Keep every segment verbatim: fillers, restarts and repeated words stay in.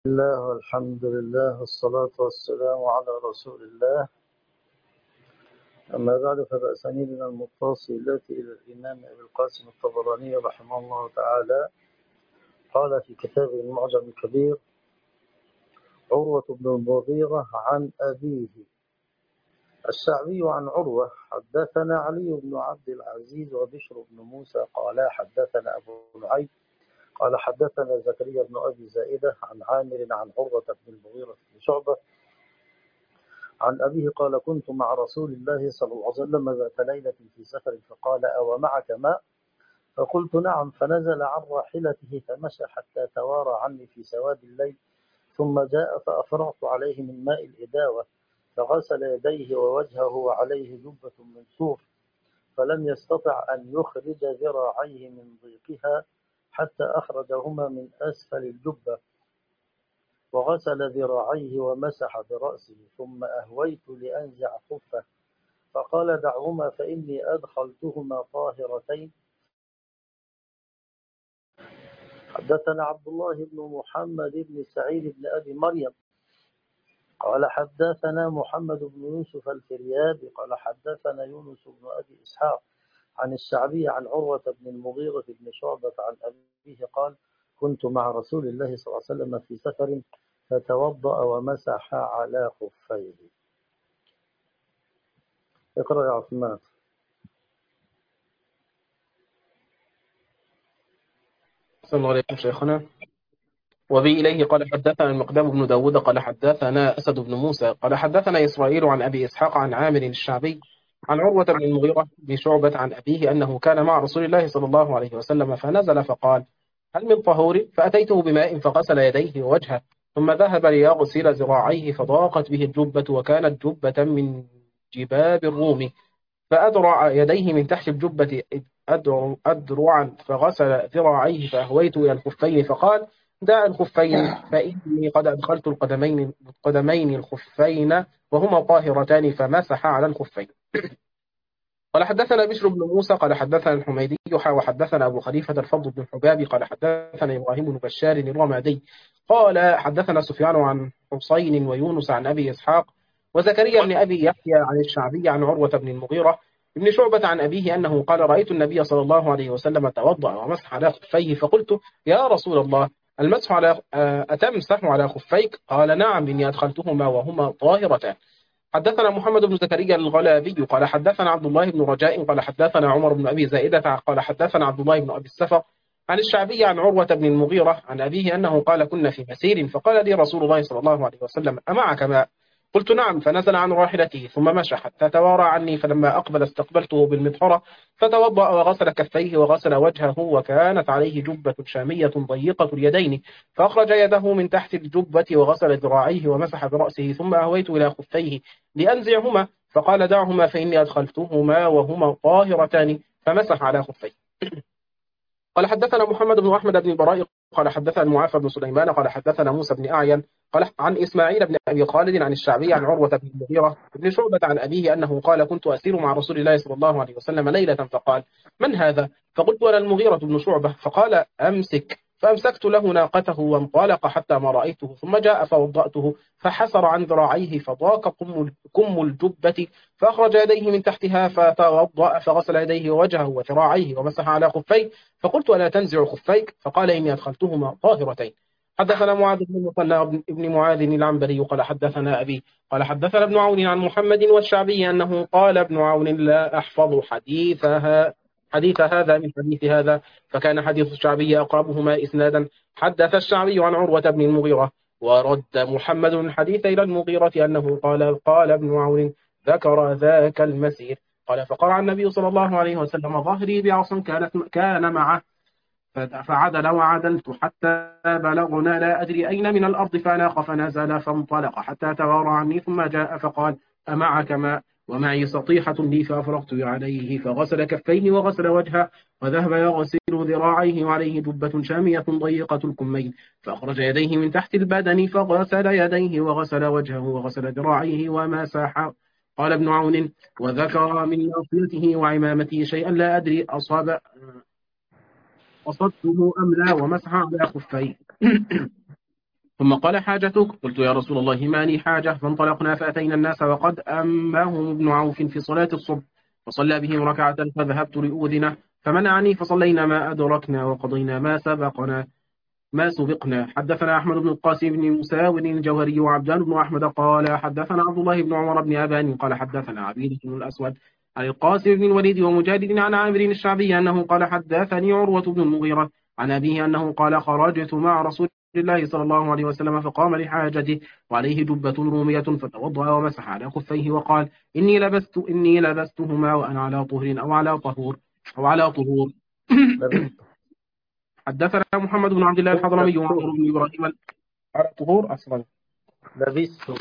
الله والحمد لله والصلاة والسلام على رسول الله. أما بعد، فبأسانيدنا المتصلة إلى الإمام أبي القاسم الطبراني رحمه الله تعالى قال في كتابه المعجم الكبير: عروة بن المغيرة عن أبيه الشعبي عن عروة: حدثنا علي بن عبد العزيز وبشر بن موسى قال حدثنا أبو نعيم قال حدثنا زكريا بن أبي زائدة عن عامر عن عروة بن المغيرة بن شعبة عن أبيه قال: كنت مع رسول الله صلى الله عليه وسلم ذات ليلة في سفر فقال: أو معك ماء؟ فقلت: نعم. فنزل عن راحلته فمشى حتى توارى عني في سواد الليل، ثم جاء فأفرغت عليه من ماء الإداوة فغسل يديه ووجهه وعليه جبة من صوف، فلم يستطع أن يخرج ذراعيه من ضيقها حتى أخرجهما من أسفل الجبة، وغسل ذراعيه ومسح برأسه، ثم أهويت لأنزع خفه فقال: دعهما فإني أدخلتهما طاهرتين. حدثنا عبد الله بن محمد بن سعيد بن أبي مريم قال حدثنا محمد بن يوسف الفريابي قال حدثنا يونس بن أبي إسحاق عن الشعبي عن عروة بن المغيرة بن شعبة عن أبيه قال: كنت مع رسول الله صلى الله عليه وسلم في سفر فتوضأ ومسح على خفيه. اقرأ يا عثمان. صلى الله عليكم شيخنا. وبي إليه قال حدثنا المقدام بن داود قال حدثنا أسد بن موسى قال حدثنا إسرائيل عن أبي إسحاق عن عامر الشعبي عن عروة بن المغيرة بن شعبة عن أبيه أنه كان مع رسول الله صلى الله عليه وسلم فنزل فقال: هل من طهور؟ فأتيته بماء فغسل يديه ووجهه، ثم ذهب ليغسل ذراعيه فضاقت به الجبة، وكانت جبة من جباب الروم، فأدرع يديه من تحت الجبة أدرع أدرعا فغسل ذراعيه، فأهويت إلى الخفين فقال: دع الخفين فإني قد أدخلت القدمين القدمين الخفين وهما طاهرتان، فمسح على الخفين. قال حدثنا بشر بن موسى قال حدثنا الحميدي وحدثنا أبو خليفة الفضل بن حباب قال حدثنا إبراهيم بن بشار الرمادي قال حدثنا سفيان عن حسين ويونس عن أبي إسحاق وزكريا بن أبي يحيى عن الشعبي عن عروة بن المغيرة بن شعبة عن أبيه أنه قال: رأيت النبي صلى الله عليه وسلم توضأ ومسح على خفيه، فقلت: يا رسول الله، المسح على أتمسح على خفيك؟ قال: نعم، إني أدخلتهما وهما طاهرتان. حدثنا محمد بن زكريا الغلابي قال حدثنا عبد الله بن رجاء قال حدثنا عمر بن أبي زائدة قال حدثنا عبد الله بن أبي السفر عن الشعبي عن عروة بن المغيرة عن أبيه أنه قال: كنا في مسير فقال لي رسول الله صلى الله عليه وسلم: أمعك ماء؟ قلت: نعم. فنزل عن راحلته ثم مشى حتى توارى عني، فلما أقبل استقبلته بالمطهرة فتوضأ وغسل كفيه وغسل وجهه، وكانت عليه جبة شامية ضيقة اليدين، فأخرج يده من تحت الجبة وغسل ذراعيه ومسح برأسه، ثم أهويت إلى خفيه لأنزعهما فقال: دعهما فإني أدخلتهما وهما طاهرتان، فمسح على خفيه. قال حدثنا محمد بن أحمد بن البراء قال حدثنا المعافى بن سليمان قال حدثنا موسى بن أعين قال عن إسماعيل بن أبي خالد عن الشعبي عن عروة بن المغيرة بن شعبة عن أبيه أنه قال: كنت أسير مع رسول الله صلى الله عليه وسلم ليلة، فقال: من هذا؟ فقلت: أنا المغيرة بن شعبة. فقال: أمسك. فأمسكت له ناقته وانطلق حتى ما رأيته، ثم جاء فوضأته فحسر عن ذراعيه فضاق كم كم الجبة، فأخرج يديه من تحتها فتوضأ فغسل يديه ووجهه وذراعيه ومسح على خفيه، فقلت: ألا تنزع خفيك؟ فقال: إني أدخلتهما طاهرتين. حدثنا معاذ بن المثنى بن معاذ العنبري قال حدثنا أبي قال حدثنا ابن عون عن محمد والشعبي أنه قال: ابن عون لا أحفظ حديثها حديث هذا من حديث هذا، فكان حديث الشعبي أقربهما إسنادا. حدث الشعبي عن عروة بن المغيرة، ورد محمد الحديث إلى المغيرة أنه قال: قال ابن عون ذكر ذاك المسير. قال: فقرأ النبي صلى الله عليه وسلم ظهري بعصا كانت كان معه، فعدل وعدلت حتى بلغنا لا أدري أين من الأرض، فناق فنزل فانطلق حتى توارى عني، ثم جاء فقال: أمعك ماء؟ ومعي سطيحة لي، فأفرغت عليه فغسل كفيه وغسل وجهه، وذهب يغسل ذراعيه وعليه جبة شامية ضيقة الكمين، فأخرج يديه من تحت البدن فغسل يديه وغسل وجهه وغسل ذراعيه ومسح. قال ابن عون: وذكر من ناصيته وعمامته شيئا لا أدري أصاب أصبته أم لا، ومسح على خفيه. ثم قال حاجتك؟ قلت يا رسول الله ما لي حاجة. فانطلقنا فأتينا الناس وقد أمهم ابن عوف في صلاة الصبح فصلى بهم ركعة فذهبت لأذنه فمنعني فصلينا ما أدركنا وقضينا ما سبقنا ما سبقنا. حدثنا أحمد بن القاسم بن مساور الجوهري وعبدان بن أحمد قال حدثنا عبد الله بن عمر بن أبان قال حدثنا عبيدة بن الأسود عن القاسم بن الوليد ومجادد عن عامر الشعبي أنه قال حدثني عروة بن المغيرة عن أبيه أنه قال خرجت مع رسول الله صلى الله عليه وسلم فقام لحاجته وعليه جبة رومية فتوضأ ومسح على خفيه وقال إني لبست إني لبستهما وأنا على طهر أو على طهور أو على طهور. لبست حدثنا محمد بن عبد الله الحضرمي وعمر بن إبراهيم على طهور أصلا لبست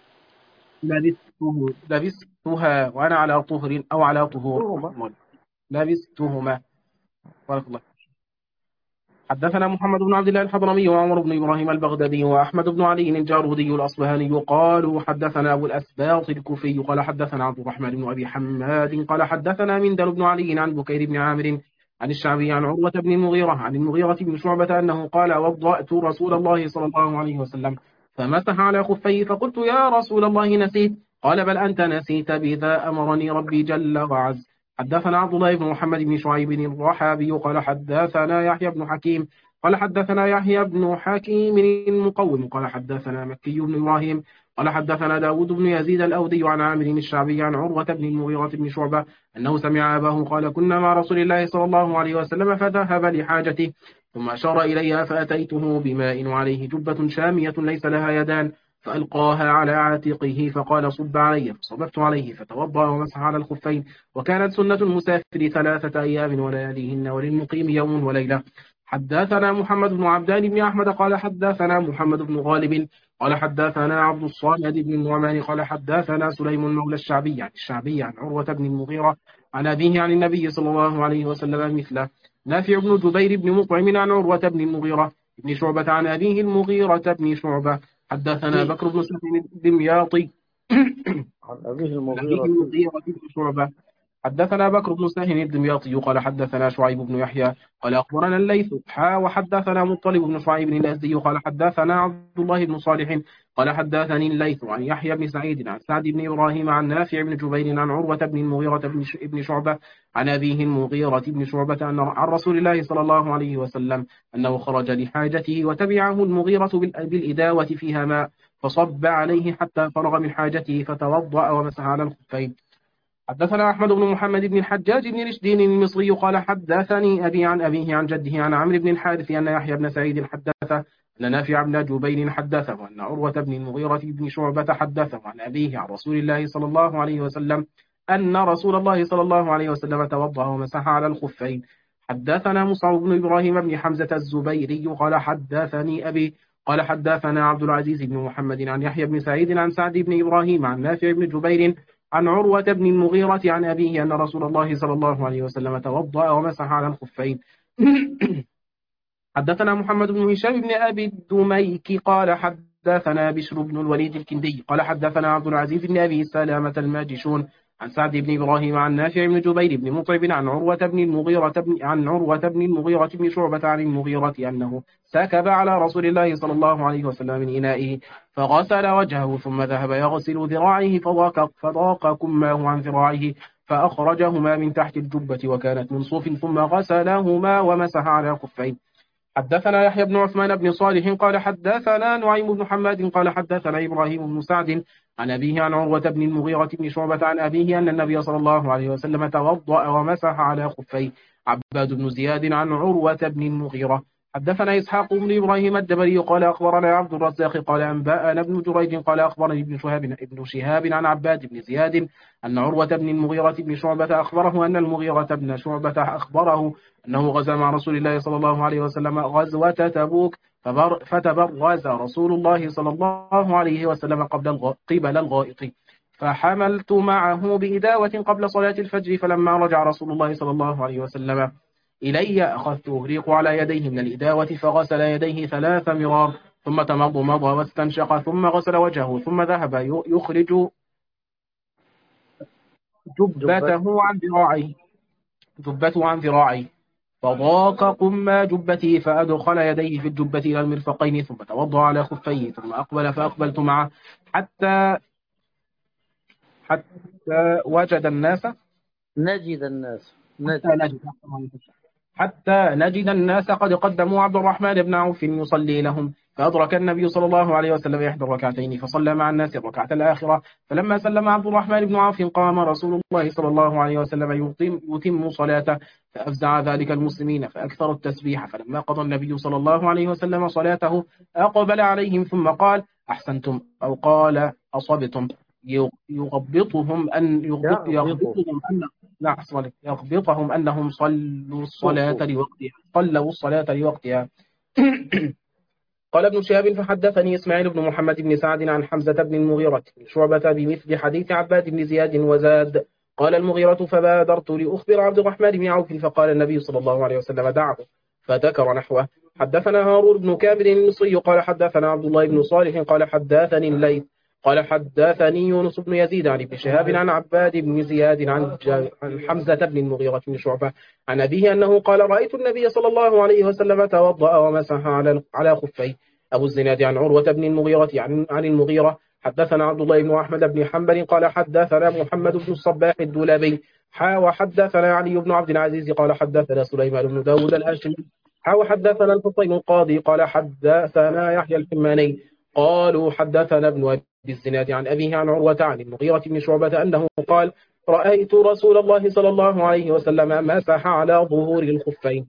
لبسته لبستها وأنا على طهر أو على طهور لبستهما. لبستهما. بارك الله. حدثنا محمد بن عبد الله الحضرمي وعمر بن إبراهيم البغدادي وأحمد بن علي الجارودي الأصبهاني قالوا حدثنا أبو الأسباط الكوفي قال حدثنا عبد الرحمن بن أبي حماد قال حدثنا مندل بن علي عن بكير بن عامر عن الشعبي عن عروة بن المغيرة عن المغيرة بن شعبة أنه قال وضأت رسول الله صلى الله عليه وسلم فمسح على خفيه فقلت يا رسول الله نسيت قال بل أنت نسيت بذا أمرني ربي جل وعز. حدثنا عبد الله بن محمد بن شعيب الرحابي قال حدثنا يحيى بن حكيم قال حدثنا يحيى بن حكيم المقوم قال حدثنا مكي بن إبراهيم قال حدثنا داود بن يزيد الأودي عن عامر الشعبي عن عروة بن المغيرة بن شعبة أنه سمع أباه قال كنا مع رسول الله صلى الله عليه وسلم فذهب لحاجته ثم أشار إليها فأتيته بماء وعليه جبة شامية ليس لها يدان فألقاها على عاتقه فقال صب علي فصببت عليه فتوضأ ومسح على الخفين وكانت سنة المسافر ثلاثة أيام ولياليهن وللمقيم يوم وليلة. حدثنا محمد بن عبدان بن أحمد قال حدثنا محمد بن غالب قال حدثنا عبد الصامد بن النعمان قال حدثنا سليم مولى الشعبي عن الشعبي عن عروة بن المغيرة عن أبيه عن النبي صلى الله عليه وسلم مثله. نافع بن جبير بن مطعم عن عروة بن المغيرة بن شعبة عن أبيه المغيرة بن شعبة. حدثنا بكر بن سهل الدمياطي عن أبيه عن أبيه المغيرة المغيرة بن شعبة. حدثنا بكر بن سهل الدمياطي قال حدثنا شعيب بن يحيى قال أخبرنا الليث حا وحدثنا مطلب بن شعيب الأزدي قال حدثنا عبد الله بن صالح قال حدثني الليث عن يحيى بن سعيد عن سعد بن إبراهيم عن نافع بن جبير عن عروة بن المغيرة بن شعبة عن أبيه المغيرة بن شعبة أن عن رسول الله صلى الله عليه وسلم أنه خرج لحاجته وتبعه المغيرة بالإداوة فيها ماء فصب عليه حتى فرغ من حاجته فتوضأ ومسح على الخفين. حدثنا أحمد بن محمد بن الحجاج بن رشدين المصري قال حدثني أبي عن أبيه عن جده عن عمرو بن الحارث أن يحيى بن سعيد حدثه أن نافع بن جبير حدثه أن عروة بن المغيرة بن شعبة حدثه عن أبيه عن رسول الله صلى الله عليه وسلم أن رسول الله صلى الله عليه وسلم توضأ ومسح على الخفين. حدثنا مصعب بن إبراهيم بن حمزة الزبيري قال حدثني أبي قال حدثنا عبد العزيز بن محمد عن يحيى بن سعيد عن سعد بن إبراهيم عن نافع بن جبير عن عروة بن المغيرة عن أبيه أن رسول الله صلى الله عليه وسلم توضأ ومسح على الخفين. حدثنا محمد بن هشام بن أبي الدميك قال حدثنا بشر بن الوليد الكندي قال حدثنا عبد العزيز بن أبي سلامة الماجشون عن سعد بن إبراهيم عن نافع بن جبير بن مطعم عن عروة بن المغيرة بن عن عروة بن المغيرة بن شعبة عن المغيرة أنه سكب على رسول الله صلى الله عليه وسلم من إنائه فغسل وجهه ثم ذهب يغسل ذراعيه فضاق فضاق كماه عن ذراعيه فأخرجهما من تحت الجبة وكانت من صوف ثم غسلهما ومسح على خفين. حدثنا يحيى بن عثمان بن صالح قال حدثنا نعيم بن حماد قال حدثنا إبراهيم بن سعد عن أبيه عن عروة بن المغيرة بن شعبة عن أبيه أن النبي صلى الله عليه وسلم توضأ ومسح على خفيه. عباد بن زياد عن عروة بن المغيرة. حدثنا إسحاق بن إبراهيم الدبري قال أخبرنا عبد الرزاق قال أنبأنا ابن جريج قال أخبرني ابن شهاب ابن شهاب عن عباد بن زياد أن عروة بن المغيرة بن شعبة أخبره أن المغيرة بن شعبة أخبره أنه غزا مع رسول الله صلى الله عليه وسلم غزوة تبوك فتبرز رسول الله صلى الله عليه وسلم قبل قبل الغائط فحملت معه بإداوة قبل صلاة الفجر فلما رجع رسول الله صلى الله عليه وسلم إلي أخذت أغريق على يديه من الإداوة فغسل يديه ثلاث مرار ثم تمضمض واستنشق ثم غسل وجهه ثم ذهب يخرج جبته عن ذراعيه جبته عن ذراعيه فضاق قم جبتي فأدخل يديه في الجبة إلى المرفقين ثم توضأ على خفيه ثم أقبل فأقبلت معه حتى حتى وجد الناس نجد الناس حتى نجد نجد حتى نجد الناس قد قدموا عبد الرحمن بن عوف يصلي لهم فأدرك النبي صلى الله عليه وسلم إحدى الركعتين فصلى مع الناس الركعة الآخرة فلما سلم عبد الرحمن بن عوف قام رسول الله صلى الله عليه وسلم يتم, يتم صلاته فأفزع ذلك المسلمين فأكثروا التسبيح فلما قضى النبي صلى الله عليه وسلم صلاته أقبل عليهم ثم قال أحسنتم أو قال أصبتم يغبطهم أن يغبط يغبط. يغبطهم أن لا صلي يغبطهم أنهم صلوا الصلاة صفوا. لوقتها صلوا الصلاة لوقتها قال ابن شهاب فحدثني إسماعيل بن محمد بن سعد عن حمزة بن المغيرة شعبة بمثل حديث عباد بن زياد وزاد قال المغيرة فبادرت لأخبر عبد الرحمن بن عوف فقال النبي صلى الله عليه وسلم دعه فذكر نحوه حدثنا هارون بن كامل المصري قال حدثنا عبد الله بن صالح قال حدثني الليث قال حدثني يونس بن يزيد عن ابن شهاب عن عباد بن زياد عن, عن حمزة بن المغيرة بن شعبة عن أبيه أنه قال رأيت النبي صلى الله عليه وسلم توضأ ومسح على على خفيه أبو الزناد عن عروة بن المغيرة عن, عن المغيرة حدثنا عبد الله بن أحمد بن حنبل قال حدثنا محمد بن الصباح الدولابي حا وحدثنا علي بن عبد العزيز قال حدثنا سليمان بن داود الهاشمي حا وحدثنا الحسين القاضي قال حدثنا يحيى الحماني قالوا حدثنا ابن أبي الزناد عن أبيه عن عروة عن المغيرة بن شعبة أنه قال رأيت رسول الله صلى الله عليه وسلم مسح على ظهور الخفين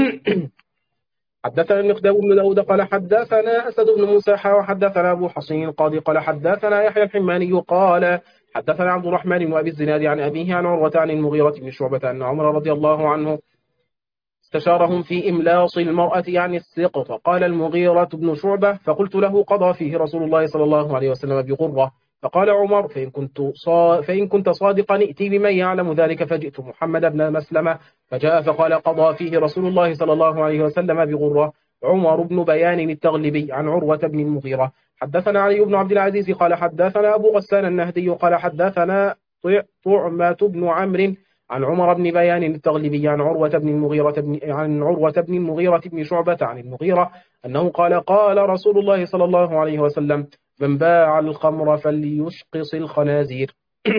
حدثنا المقدام بن داود قال حدثنا أسد بن موسى وحدثنا أبو حصين القاضي قال حدثنا يحيى الحماني قال حدثنا عبد الرحمن بن أبي الزناد عن أبيه عن عروة عن المغيرة بن شعبة أن عمر رضي الله عنه استشارهم في إملاص المرأة عن السقط قال المغيرة بن شعبة فقلت له قضى فيه رسول الله صلى الله عليه وسلم بغرة فقال عمر فإن كنت, صا فإن كنت صادقا ائتي بمن يعلم ذلك فجئت محمد بن مسلمة فجاء فقال قضى فيه رسول الله صلى الله عليه وسلم بغرة عمر بن بيان التغلبي عن عروة بن المغيرة حدثنا علي بن عبد العزيز قال حدثنا أبو غسان النهدي قال حدثنا طعمة بن عمرو عن عمر بن بيان التغلبي عن عروة بن المغيرة بن عن عروة بن المغيرة بن شعبة عن المغيرة أنه قال قال رسول الله صلى الله عليه وسلم من باع الخمر فليشقص الخنازير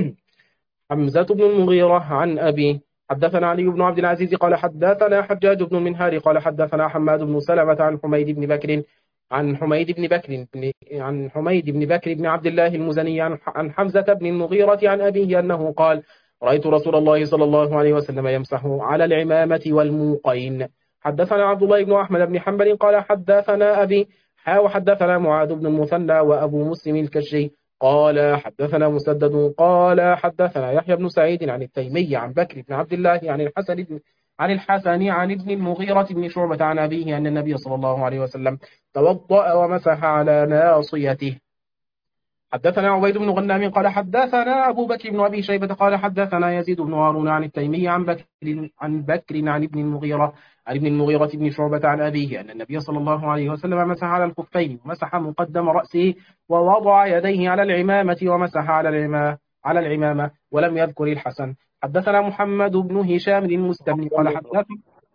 حمزة بن المغيرة عن أبي حدثنا علي بن عبد العزيز قال حدثنا حجاج بن المنهار قال حدثنا حماد بن سلمة عن حميد بن بكر عن حميد بن بكر بن عن حميد بن بكر بن عبد الله المزني عن عن حمزة بن المغيرة عن أبيه أنه قال رأيت رسول الله صلى الله عليه وسلم يمسح على العمامة والموقين حدثنا عبد الله بن أحمد بن حنبل قال حدثنا أبي حا وحدثنا معاذ بن المثنى وأبو مسلم الكشي قال حدثنا مسدد قال حدثنا يحيى بن سعيد عن التيمي عن بكر بن عبد الله عن الحسن بن عن الحسن عن ابن المغيرة بن شعبة عن أبيه أن النبي صلى الله عليه وسلم توضأ ومسح على ناصيته حدثنا عبيد بن غنام قال حدثنا أبو بكر بن أبي شيبة قال حدثنا يزيد بن هارون عن التيمي عن بكر عن بكر عن ابن المغيرة عن ابن المغيرة بن شعبة عن أبيه أن النبي صلى الله عليه وسلم مسح على الخفين ومسح مقدم رأسه ووضع يديه على العمامة ومسح على العمامة على العمامة ولم يذكر الحسن حدثنا محمد بن هشام المستملي قال حدثنا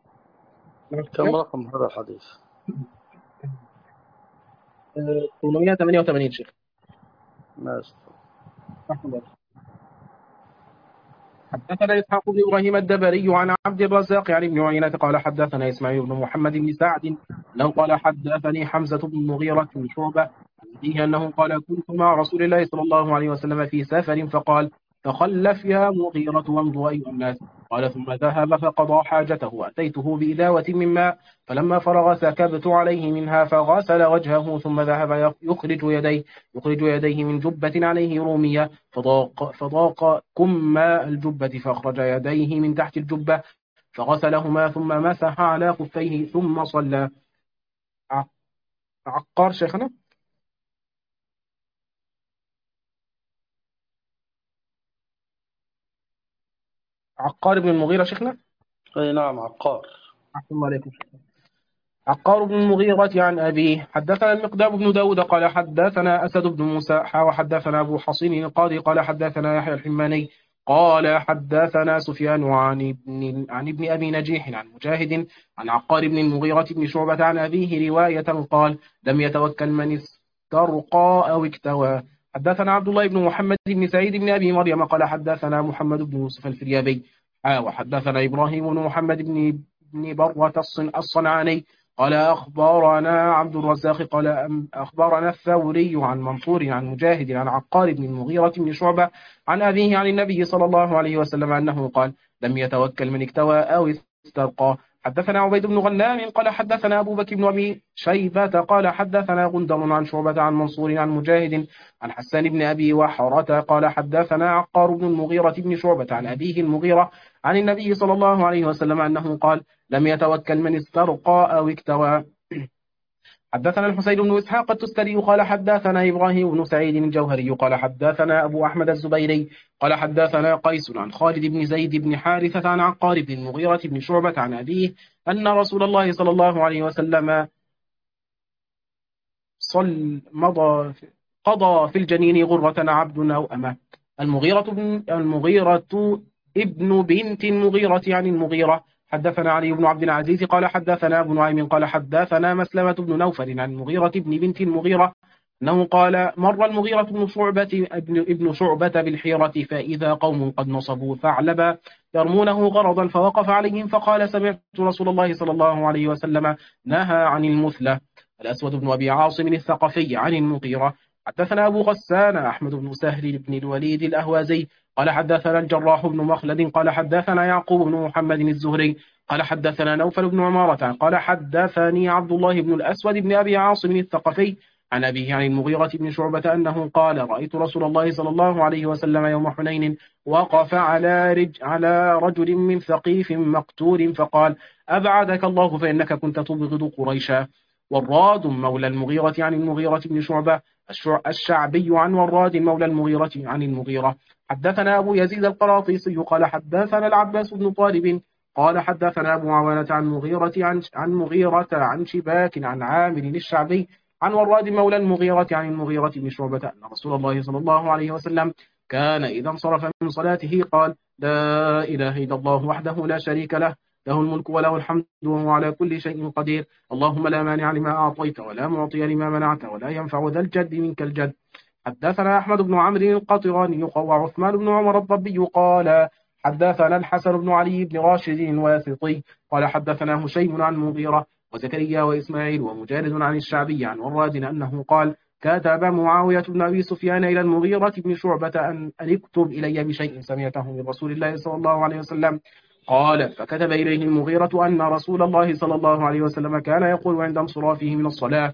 كم رقم هذا الحديث؟ ثمانمائة وثمانية وثمانين شيخ. ماشي. حدثنا إسحاق بن إبراهيم الدبري عن عبد الرزاق عن ابن عيينة قال حدثنا إسماعيل بن محمد بن سعد أنه قال حدثني حمزة بن المغيرة بن شعبة فيه أنه قال كنت مع رسول الله صلى الله عليه وسلم في سفر فقال تخلف يا مغيرة وامضوا أيها الناس قال ثم ذهب فقضى حاجته وأتيته بإداوة من ماء فلما فرغ سكبت عليه منها فغسل وجهه ثم ذهب يخرج يديه يخرج يديه من جبة عليه رومية فضاق, فضاق كم الجبة فأخرج يديه من تحت الجبة فغسلهما ثم مسح على خفيه ثم صلى. عقار شيخنا. عقار بن المغيرة شيخنا. أي نعم عقار. أحسن الله عليكم. عقار بن المغيرة عن أبيه حدثنا المقدام بن داود قال حدثنا أسد بن موسى وحدثنا أبو حصين القاضي قال حدثنا يحيى الحماني قال حدثنا سفيان عن ابن عن ابن أبي نجيح عن مجاهد عن عقار بن المغيرة بن شعبة عن أبيه رواية قال لم يتوكل من استرقى أو اكتوى. حدثنا عبد الله بن محمد بن سعيد بن أبي مريم قال حدثنا محمد بن يوسف الفريابي آه وحدثنا إبراهيم بن محمد بن بن بروة الصن- الصنعاني قال أخبرنا عبد الرزاق قال أم- أخبرنا الثوري عن منصور عن مجاهد عن عقار بن المغيرة بن شعبة عن أبيه عن النبي صلى الله عليه وسلم أنه قال لم يتوكل من اكتوى أو استرقى. حدثنا عبيد بن غنام قال حدثنا أبو بكر بن أبي شيبة قال حدثنا غندر عن شعبة عن منصور عن مجاهد عن حسان بن أبي وحرة قال حدثنا عقار بن المغيرة بن شعبة عن أبيه المغيرة عن النبي صلى الله عليه وسلم أنه قال لم يتوكل من استرقى أو اكتوى. حدثنا الحسين بن إسحاق التستري قال حدثنا إبراهيم بن سعيد الجوهري قال حدثنا أبو أحمد الزبيري قال حدثنا قيس عن خالد بن زيد بن حارثة عن عقار بن المغيرة بن شعبة عن أبيه أن رسول الله صلى الله عليه وسلم صل مضى قضى في الجنين غرة عبد أو أمة. المغيرة بن المغيرة ابن بنت المغيرة عن المغيرة. حدثنا علي بن عبد العزيز قال حدثنا أبو نعيم قال حدثنا مسلمة بن نوفل عن المغيرة بن بنت المغيرة أنه قال مر المغيرة بن شعبة ابن, ابن شعبة بالحيرة فإذا قوم قد نصبوا ثعلبا يرمونه غرضا فوقف عليهم فقال سمعت رسول الله صلى الله عليه وسلم نهى عن المثلى. الأسود بن أبي عاصم الثقفي عن المغيرة. حدثنا أبو غسان أحمد بن سهل بن الوليد الأهوازي قال حدثنا الجراح بن مخلد قال حدثنا يعقوب بن محمد الزهري قال حدثنا نوفل بن عمارة قال حدثني عبد الله بن الأسود بن أبي عاصم الثقفي عن أبيه عن المغيرة بن شعبة أنه قال رأيت رسول الله صلى الله عليه وسلم يوم حنين وقف على, رج على رجل من ثقيف مقتول فقال أبعدك الله فإنك كنت تبغض قريشا. وراد مولى المغيرة عن المغيرة بن شعبة الشعبي عن وراد مولى المغيرة عن المغيرة. حدثنا أبو يزيد القراطيسي قال حدثنا العباس بن طالب قال حدثنا أبو عوانة عن مغيرة عن عن مغيرة عن شباك عن عامر الشعبي عن وراد مولى المغيرة عن المغيرة بن شعبة أن رسول الله صلى الله عليه وسلم كان إذا انصرف من صلاته قال لا إله إلا الله وحده لا شريك له له الملك وله الحمد وهو على كل شيء قدير اللهم لا مانع لما أعطيت ولا معطي لما منعت ولا ينفع ذا الجد منك الجد. حدثنا أحمد بن عمرو القطراني وعثمان بن عمر الضبي قال حدثنا الحسن بن علي بن راشد الواسطي قال حدثنا هشيم عن مغيرة وزكريا وإسماعيل ومجالد عن الشعبي عن وراد أنه قال كتب معاوية بن أبي سفيان إلى المغيرة بن شعبة أن اكتب إلي بشيء سمعته من رسول الله صلى الله عليه وسلم قال فكتب إليه المغيرة أن رسول الله صلى الله عليه وسلم كان يقول عند انصرافه من الصلاة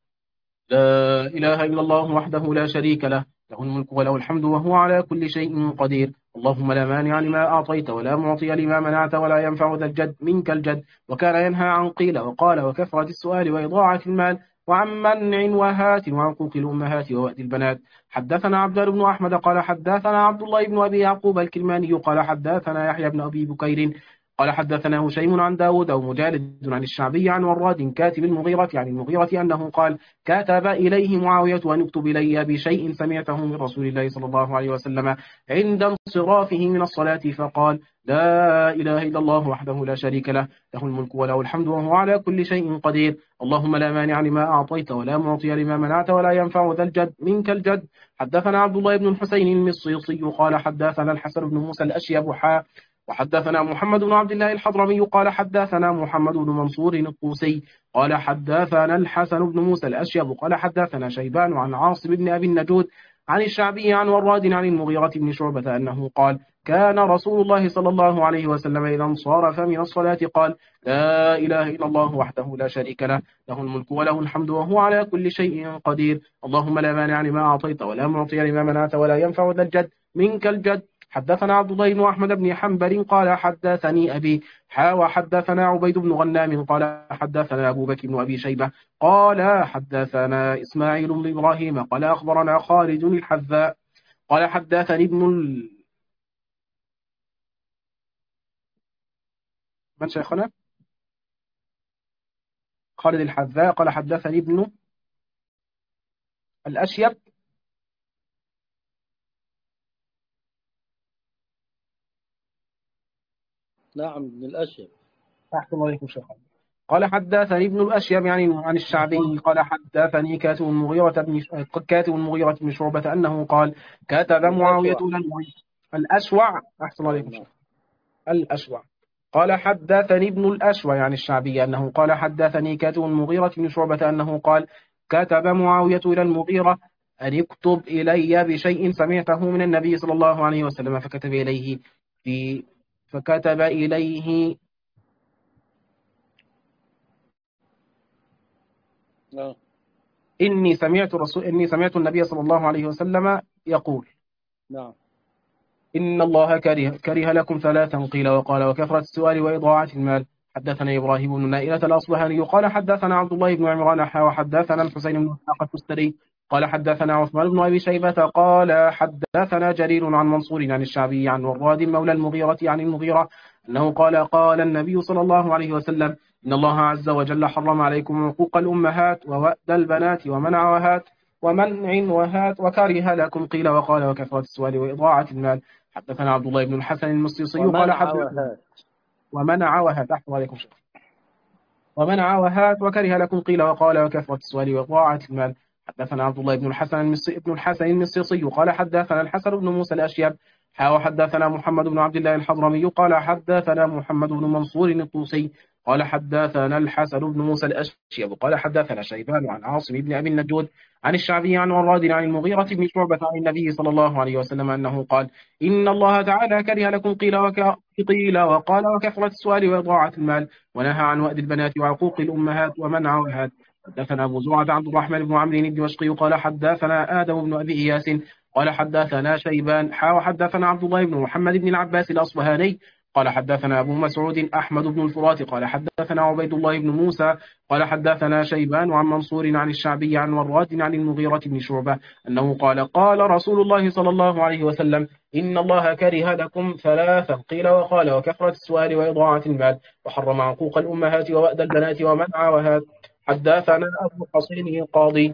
لا إله إلا الله وحده لا شريك له له الملك وله الحمد وهو على كل شيء قدير اللهم لا مانع لما أعطيت ولا معطي لما منعت ولا ينفع ذا الجد منك الجد. وكان ينهى عن قيل وقال وكثرة السؤال وإضاعة المال وعن منع وهات وعقوق الأمهات ووأد البنات. حدثنا عبد بن أحمد قال حدثنا عبد الله بن أبي يعقوب الكلماني قال حدثنا يحيى بن أبي بكير قال حدثنا هشيم عن داود أو مجالد عن الشعبي عن وراد كاتب المغيرة عن المغيرة أنه قال كتب إليه معاوية أن يكتب إلي بشيء سمعته من رسول الله صلى الله عليه وسلم عند انصرافه من الصلاة فقال لا إله إلا الله وحده لا شريك له له الملك وله الحمد وهو على كل شيء قدير اللهم لا مانع لما أعطيت ولا معطي لما منعت ولا ينفع ذا الجد منك الجد. حدثنا عبد الله بن الحسين المصيصي قال حدثنا الحسن بن موسى الأشيب حا وحدثنا محمد بن عبد الله الحضرمي قال حدثنا محمد بن منصور الطوسي قال حدثنا الحسن بن موسى الأشيب قال حدثنا شيبان عن عاصم بن أبي النجود عن الشعبي عن وراد عن المغيرة بن شعبة أنه قال كان رسول الله صلى الله عليه وسلم إذا انصرف من الصلاة قال لا إله إلا الله وحده لا شريك له له الملك وله الحمد وهو على كل شيء قدير اللهم لا مانع لما أعطيت ولا معطي لما منعت ولا ينفع ذا الجد منك الجد. حدثنا عبد الله بن أحمد بن حنبل قال حدثني أبي حا وحدثنا عبيد بن غنام قال حدثنا أبو بكر بن أبي شيبة قال حدثنا إسماعيل بن إبراهيم قال أخبرنا خالد الحذاء قال حدثني ابن ال... من شيخنا خالد الحذاء قال حدثني ابن الأشيب نعم ابن الأشهب. أحسن الله عليكم شيخ. قال حدثني ابن الأشيب يعني عن الشعبي قال حدثني كاتب المغيرة بن كاتب المغيرة بن شعبة أنه قال كتب معاوية الأشوع. إلى المغيرة الأشوع. أحسن الله آه عليكم نعم. شيخ. الأشوع قال حدثني ابن الأشوع يعني الشعبي أنه قال حدثني كاتب المغيرة بن شعبة أنه قال كتب معاوية إلى المغيرة أن اكتب إلي بشيء سمعته من النبي صلى الله عليه وسلم فكتب إليه في فكتب إليه آه. إني سمعت رسول إني سمعت النبي صلى الله عليه وسلم يقول نعم. إن الله كره كره لكم ثلاثا قيل وقال وكثرة السؤال وإضاعة المال. حدثنا إبراهيم بن نائلة الأصبهاني قال حدثنا عبد الله بن عمران حا وحدثنا الحسين بن إسحاق التستري قال حدثنا عثمان بن أبي شيبة قال حدثنا جرير عن منصور عن الشعبي عن وراد مولى المغيرة عن المغيرة أنه قال قال النبي صلى الله عليه وسلم إن الله عز وجل حرم عليكم عقوق الأمهات ووأد البنات ومنع وهات ومنع وهات وكره لكم قيل وقال وكثرة السؤال وإضاعة المال. حدثنا عبد الله بن الحسن المصيصي قال ومنع حدثنا وهات. ومنع وهات. أحسن عليكم شيخ. ومنع وهات وكره لكم قيل وقال وكثرة السؤال وإضاعة المال. حدثنا عبد الله بن الحسن المصي بن الحسن المصيصي قال حدثنا الحسن بن موسى الأشيب حا وحدثنا محمد بن عبد الله الحضرمي قال حدثنا محمد بن منصور الطوسي قال حدثنا الحسن بن موسى الأشيب قال حدثنا شيبان عن عاصم بن أبي النجود عن الشعبي عن وراد عن المغيرة بن شعبة عن النبي صلى الله عليه وسلم أنه قال إن الله تعالى كره لكم قيل وك... قيل وقال وكثرة السؤال وإضاعة المال ونهى عن وأد البنات وعقوق الأمهات ومنع وهات. حدثنا أبو زرعة عبد الرحمن بن عمرو الدمشقي قال حدثنا آدم بن أبي إياس قال حدثنا شيبان حا وحدثنا عبد الله بن محمد بن العباس الأصبهاني قال حدثنا أبو مسعود أحمد بن الفرات قال حدثنا عبيد الله بن موسى قال حدثنا شيبان عن منصور عن الشعبي عن وراد عن المغيرة بن شعبة أنه قال قال رسول الله صلى الله عليه وسلم إن الله كره لكم ثلاثا قيل وقال وكثرة السؤال وإضاعة المال وحرم عقوق الأمهات ووأد البنات ومنع وهات. حدثنا أبو حصين القاضي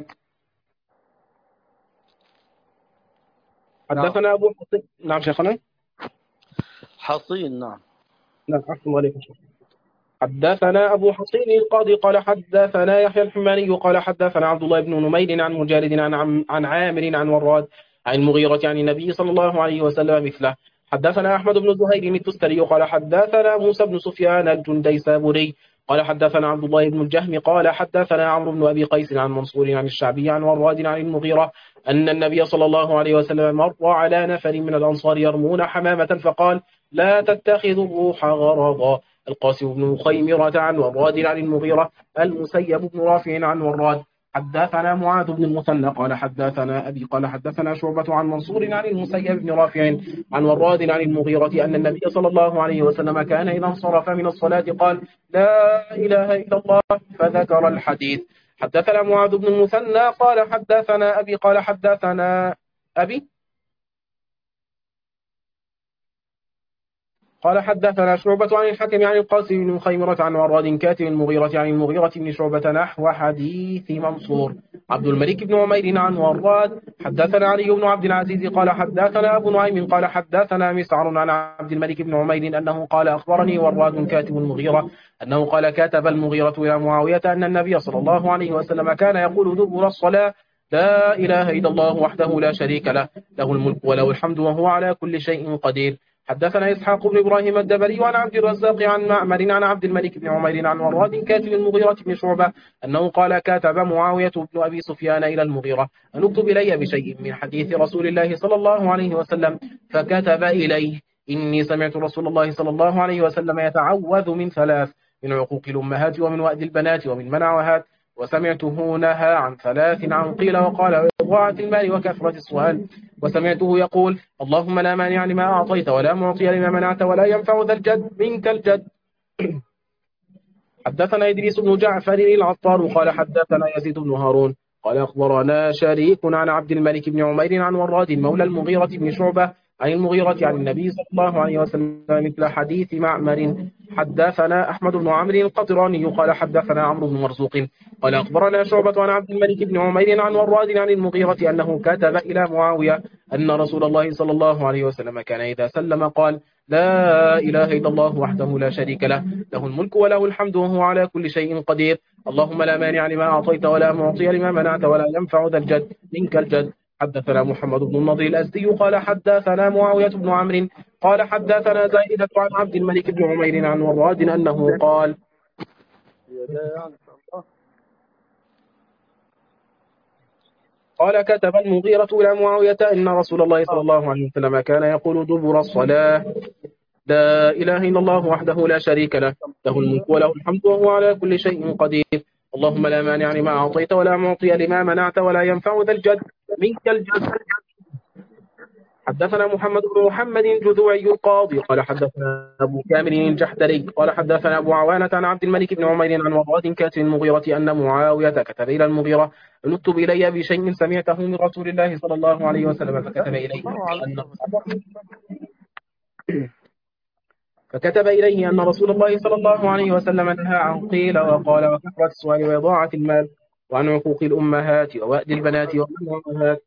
نعم. حدثنا أبو حصين. نعم شيخنا. حصين. نعم. نعم أحسن عليكم. حدثنا أبو حصين القاضي قال حدثنا يحيى الحماني قال حدثنا عبد الله بن نمير عن مجالد عن عم عن عامر عن وراد عن المغيرة عن النبي صلى الله عليه وسلم مثله. حدثنا أحمد بن زهير التستري قال حدثنا موسى بن سفيان الجنديسابوري قال حدثنا عبد الله بن الجهم قال حدثنا عمرو بن أبي قيس عن منصور عن الشعبي عن وراد عن المغيرة أن النبي صلى الله عليه وسلم مر على نفر من الأنصار يرمون حمامة فقال لا تتخذوا الروح غرضا. القاسم بن مخيمرة عن وراد عن المغيرة المسيب بن رافع عن وراد. حدثنا معاذ بن المثنى قال حدثنا أبي قال حدثنا شعبة عن منصور عن المسيب بن رافع عن وراد عن المغيرة أن النبي صلى الله عليه وسلم كان إذا انصرف من الصلاة قال لا إله إلا الله فذكر الحديث. حدثنا معاذ بن المثنى قال حدثنا أبي قال حدثنا أبي قال حدثنا شعبة عن الحكم عن القاسم بن خيمرة عن وراد كاتب المغيرة عن المغيرة بن شعبة نحو حديث منصور. عبد الملك بن عمير عن وراد حدثنا علي بن عبد العزيز قال حدثنا أبو نعيم قال حدثنا مسعر عن عبد الملك بن عمير أنه قال أخبرني وراد كاتب المغيرة أنه قال كتب المغيرة إلى معاوية أن النبي صلى الله عليه وسلم كان يقول دبر الصلاة لا إله إلا الله وحده لا شريك له له الملك وله الحمد وهو على كل شيء قدير. حدثنا إسحاق بن إبراهيم الدبري عن عبد الرزاق عن معمر عن عبد الملك بن عمير عن وراد كاتب المغيرة بن شعبة أنه قال كاتب معاوية بن أبي سفيان إلى المغيرة أن اكتب إلي بشيء من حديث رسول الله صلى الله عليه وسلم فكتب إليه إني سمعت رسول الله صلى الله عليه وسلم يتعوذ من ثلاث من عقوق الأمهات ومن وأد البنات ومن منعوهات وسمعته نهى عن ثلاث عن قيل وقال وإضاعة المال وكثرة السؤال وسمعته يقول اللهم لا مانع لما أعطيت ولا معطي لما منعت ولا ينفع ذا الجد منك الجد. حدثنا إدريس بن جعفر العطار قال حدثنا يزيد بن هارون قال أخبرنا شريك عن عبد الملك بن عمير عن وراد مولى المغيرة بن شعبة عن المغيرة عن النبي صلى الله عليه وسلم مثل حديث معمر. حدثنا أحمد بن عمرو القطراني قال حدثنا عمرو بن مرزوق قال أخبرنا شعبة عن عبد الملك بن عمير عن وراد عن المغيرة أنه كتب إلى معاوية أن رسول الله صلى الله عليه وسلم كان إذا سلم قال لا إله إلا الله وحده لا شريك له له الملك وله الحمد وهو على كل شيء قدير اللهم لا مانع لما أعطيت ولا معطي لما منعت ولا ينفع ذا الجد منك الجد. حدثنا محمد بن النضر الأزدي قال حدثنا معاوية بن عمرو قال حدثنا زائدة عن عبد الملك بن عمير عن وراد أنه قال قال كتب المغيرة إلى معاوية إن رسول الله صلى الله عليه وسلم كان يقول دبر الصلاة لا إله إلا الله وحده لا شريك له له الملك وله الحمد وهو على كل شيء قدير اللهم لا مانع لما أعطيت ولا معطي لما منعت ولا ينفع ذا الجد منك الجد. حدثنا محمد بن محمد الجذوعي القاضي قال حدثنا أبو كامل الجحدري قال حدثنا أبو عوانة عن عبد الملك بن عمير عن وراد كاتب المغيرة أن معاوية كتب إلى المغيرة أن اكتب إلي بشيء سمعته من رسول الله صلى الله عليه وسلم فكتب إليه أن فكتب إليه أن رسول الله صلى الله عليه وسلم نهى عن قيل وقال وكثرة السؤال وإضاعة المال وعن عقوق الأمهات ووأد البنات ومنع الأمهات.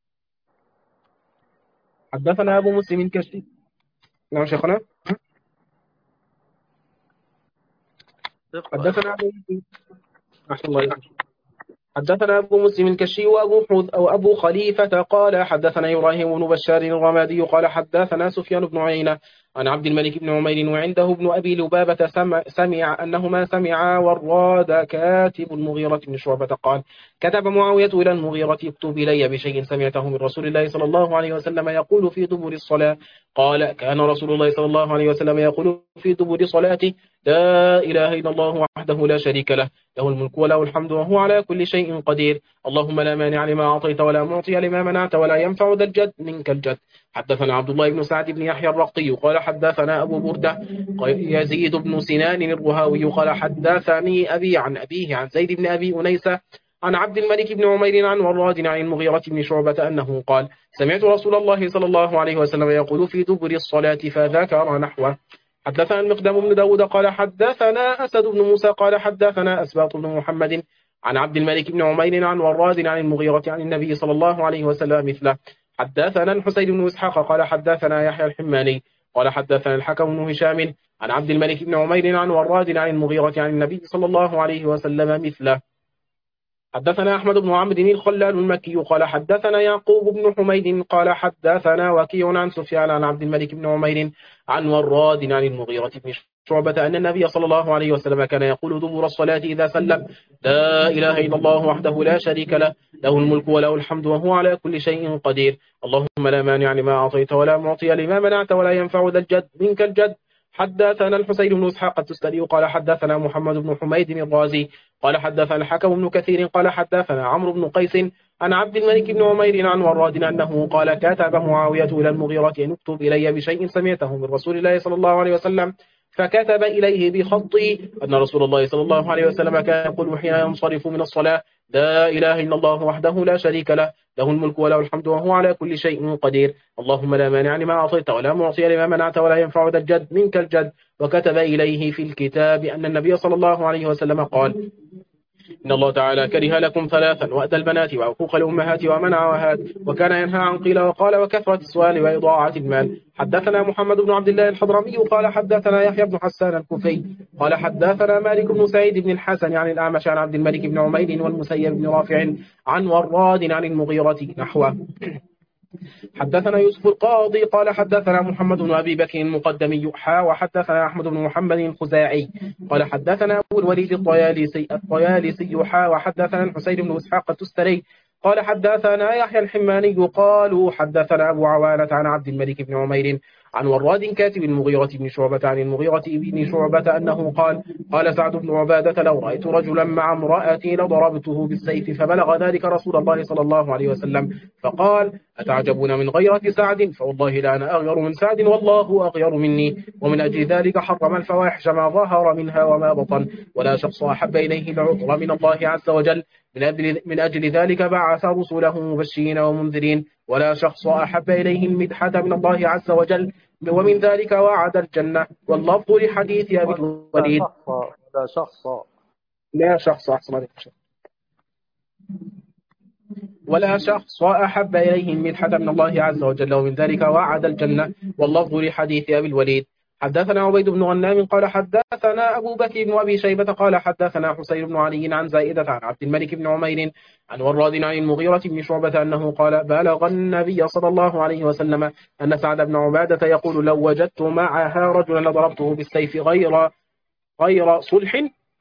حدثنا أبو مسلم كشي. نعم شيخنا. حدثنا أبو مسلم الله حدثنا أبو مسلم الكشي وأبو حوذ أو أبو خليفة قال حدثنا إبراهيم بن بشار الرمادي قال حدثنا سفيان بن عيينة عن عبد الملك بن عمير وعنده ابن أبي لبابة سمع, سمع أنهما سمعا وراد كاتب المغيرة بن شعبة قال كتب معاوية إلى المغيرة اكتب إلي بشيء سمعته من رسول الله صلى الله عليه وسلم يقول في دبر الصلاة قال كان رسول الله صلى الله عليه وسلم يقول في دبر صلاته لا إله إلا الله وحده لا شريك له له الملك وله الحمد وهو على كل شيء قدير اللهم لا مانع لما أعطيت ولا معطي لما منعت ولا ينفع ذا الجد منك الجد. حدثنا عبد الله بن سعد بن يحيى الرقي قال حدثنا أبو بردة يزيد بن سنان الرهاوي قال حدثني أبي عن أبيه عن زيد بن أبي أنيسة عن عبد الملك بن عمير عن وراد عن المغيرة بن شعبة أنه قال سمعت رسول الله صلى الله عليه وسلم يقول في دبر الصلاة فذكر نحوه. حدثنا المقدام بن داود قال حدثنا أسد بن موسى قال حدثنا أسباط بن محمد عن عبد الملك بن عمير عن وراد عن المغيرة عن النبي صلى الله عليه وسلم مثله. حدثنا الحسين بن إسحاق قال حدثنا يحيى الحماني قال حدثنا الحكم بن هشام عن عبد الملك بن عمير عن وراد عن المغيرة عن النبي صلى الله عليه وسلم مثله. حدثنا أحمد بن عمرو الخلال المكي قال حدثنا يعقوب بن حميد قال حدثنا وكيع عن سفيان عن عبد الملك بن عمير عن وراد عن المغيرة بن شعبة أن النبي صلى الله عليه وسلم كان يقول دبر الصلاة إذا سلم لا إله إلا الله وحده لا شريك له له الملك وله الحمد وهو على كل شيء قدير اللهم لا مانع لما أعطيت ولا معطي لما منعت ولا ينفع ذا الجد منك الجد. حدثنا الحسين بن إسحاق التستري قال حدثنا محمد بن حميد الرازي قال حدثنا الحكم بن كثير قال حدثنا عمرو بن قيس عن عبد الملك بن عمير عن وراد أنه قال كتب معاوية إلى المغيرة أن اكتب إلي بشيء سمعته من رسول الله صلى الله عليه وسلم فكتب إليه بخطي أن رسول الله صلى الله عليه وسلم كان يقول حين ينصرف من الصلاة لا إله إلا الله وحده لا شريك له له الملك وله الحمد وهو على كل شيء قدير اللهم لا مانع لما أعطيت ولا معطي لما منعت ولا ينفع ذا الجد منك الجد. وكتب إليه في الكتاب أن النبي صلى الله عليه وسلم قال إن الله تعالى كره لكم ثلاثا وأدى البنات وعقوق الأمهات ومنع وهات وكان ينهى عن قيل وقال وكثرة السؤال وإضاعة المال. حدثنا محمد بن عبد الله الحضرمي قال حدثنا يحيى بن حسان الكوفي قال حدثنا مالك بن سعيد بن الحسن عن الأعمش عن عبد الملك بن عمير والمسيب بن رافع عن وراد عن المغيرة نحوه. حدثنا يوسف القاضي قال حدثنا محمد بن أبي بكر المقدمي حا وحدثنا أحمد بن محمد الخزاعي قال حدثنا أبو الوليد الطيالسي الطيالسي حا وحدثنا الحسين بن إسحاق التستري قال حدثنا يحيى الحماني قالوا حدثنا أبو عوانة عن عبد الملك بن عمير عن وراد كاتب المغيرة بن شعبة عن المغيرة بن شعبة أنه قال قال سعد بن عبادة لو رأيت رجلا مع امرأتي لضربته بالسيف فبلغ ذلك رسول الله صلى الله عليه وسلم فقال أتعجبون من غيرة سعد فوالله لا أنا أغير من سعد والله أغير مني ومن أجل ذلك حرم الفواحش ما ظهر منها وما بطن ولا شخص أحب إليه العطر من الله عز وجل من أجل, من أجل ذلك بعث رسله مبشرين ومنذرين ولا شخص أحب إليه المدحة من الله عز وجل ومن ذلك وعد الجنة. واللفظ لحديث أبي الوليد لا شخص لا شخص أحسن عليك ولا شخص أحب إليه المدحة من الله عز وجل، ومن ذلك وعد الجنة. واللفظ لحديث أبي الوليد. حدثنا عبيد بن غنام قال حدثنا أبو بكر بن أبي شيبة قال حدثنا حسين بن علي عن زائدة عن عبد الملك بن عمير عن وراد عن المغيرة بن شعبة أنه قال بلغ النبي صلى الله عليه وسلم أن سعد بن عبادة يقول لو وجدت معها رجلا لضربته بالسيف غير غير صلح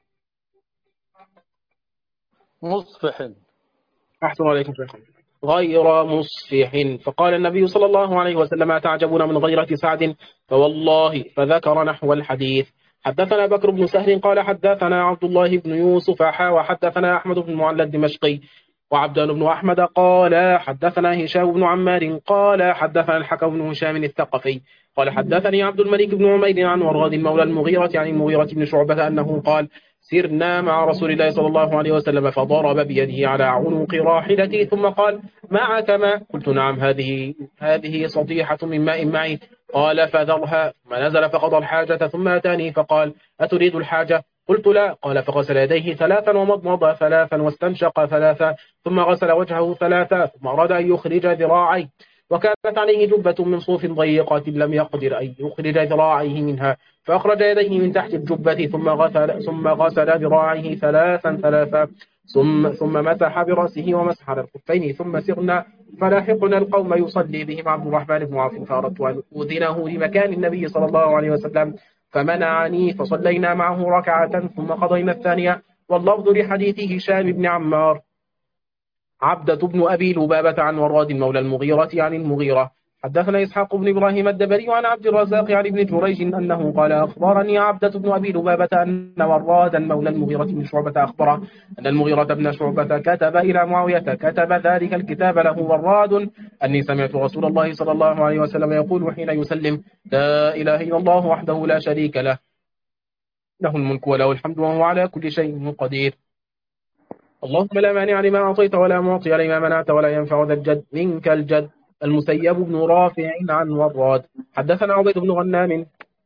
مصفح. أحسن عليكم شيخ. غير مصفح. فقال النبي صلى الله عليه وسلم أتعجبون من غيرة سعد؟ فوالله. فذكر نحو الحديث. حدثنا بكر بن سهل قال حدثنا عبد الله بن يوسف حا وحدثنا أحمد بن معلى الدمشقي وعبدان بن أحمد قال حدثنا هشام بن عمار قال حدثنا الحكم بن هشام الثقفي قال حدثني عبد الملك بن عمير عن وراد مولى المغيرة عن المغيرة بن شعبة أنه قال سرنا مع رسول الله صلى الله عليه وسلم فضرب بيده على عنق راحلتي ثم قال معك ماء؟ قلت نعم، هذه هذه صديحة من ماء معي. قال فذرها. ثم نزل فقضى الحاجة ثم أتاني فقال أتريد الحاجة؟ قلت لا. قال فغسل يديه ثلاثا ومضمض ثلاثا واستنشق ثلاثا ثم غسل وجهه ثلاثا ثم أراد أن يخرج ذراعي وكانت عليه جبة من صوف ضيقة لم يقدر أن يخرج ذراعيه منها فأخرج يديه من تحت الجبة ثم غسل ثم غسل ذراعيه ثلاثا ثلاثا ثم ثم مسح برأسه ومسح على الخفين ثم سرنا فلاحقنا القوم يصلي بهم عبد الرحمن بن عوف فأردت أن أذنه لمكان النبي صلى الله عليه وسلم فمنعني فصلينا معه ركعة ثم قضينا الثانية. واللفظ لحديث هشام بن عمار. عبدة بن أبي لبابة عن وراد مولى المغيرة عن المغيرة. حدثنا إسحاق بن إبراهيم الدبري عن عبد الرزاق عن ابن جريج أنه قال أخبرني عبدة بن أبي لبابة أن ورادا مولى المغيرة بن شعبة أخبره أن المغيرة بن شعبة كتب إلى معاوية كتب ذلك الكتاب له وراد أني سمعت رسول الله صلى الله عليه وسلم يقول حين يسلم لا إله إلا الله وحده لا شريك له له الملك وله الحمد وهو على كل شيء قدير. اللهم لا مانع لما أعطيت ولا معطي لما منعت ولا ينفع ذا الجد منك الجد. المسيب بن رافع عن وراد. حدثنا عبيد بن غنام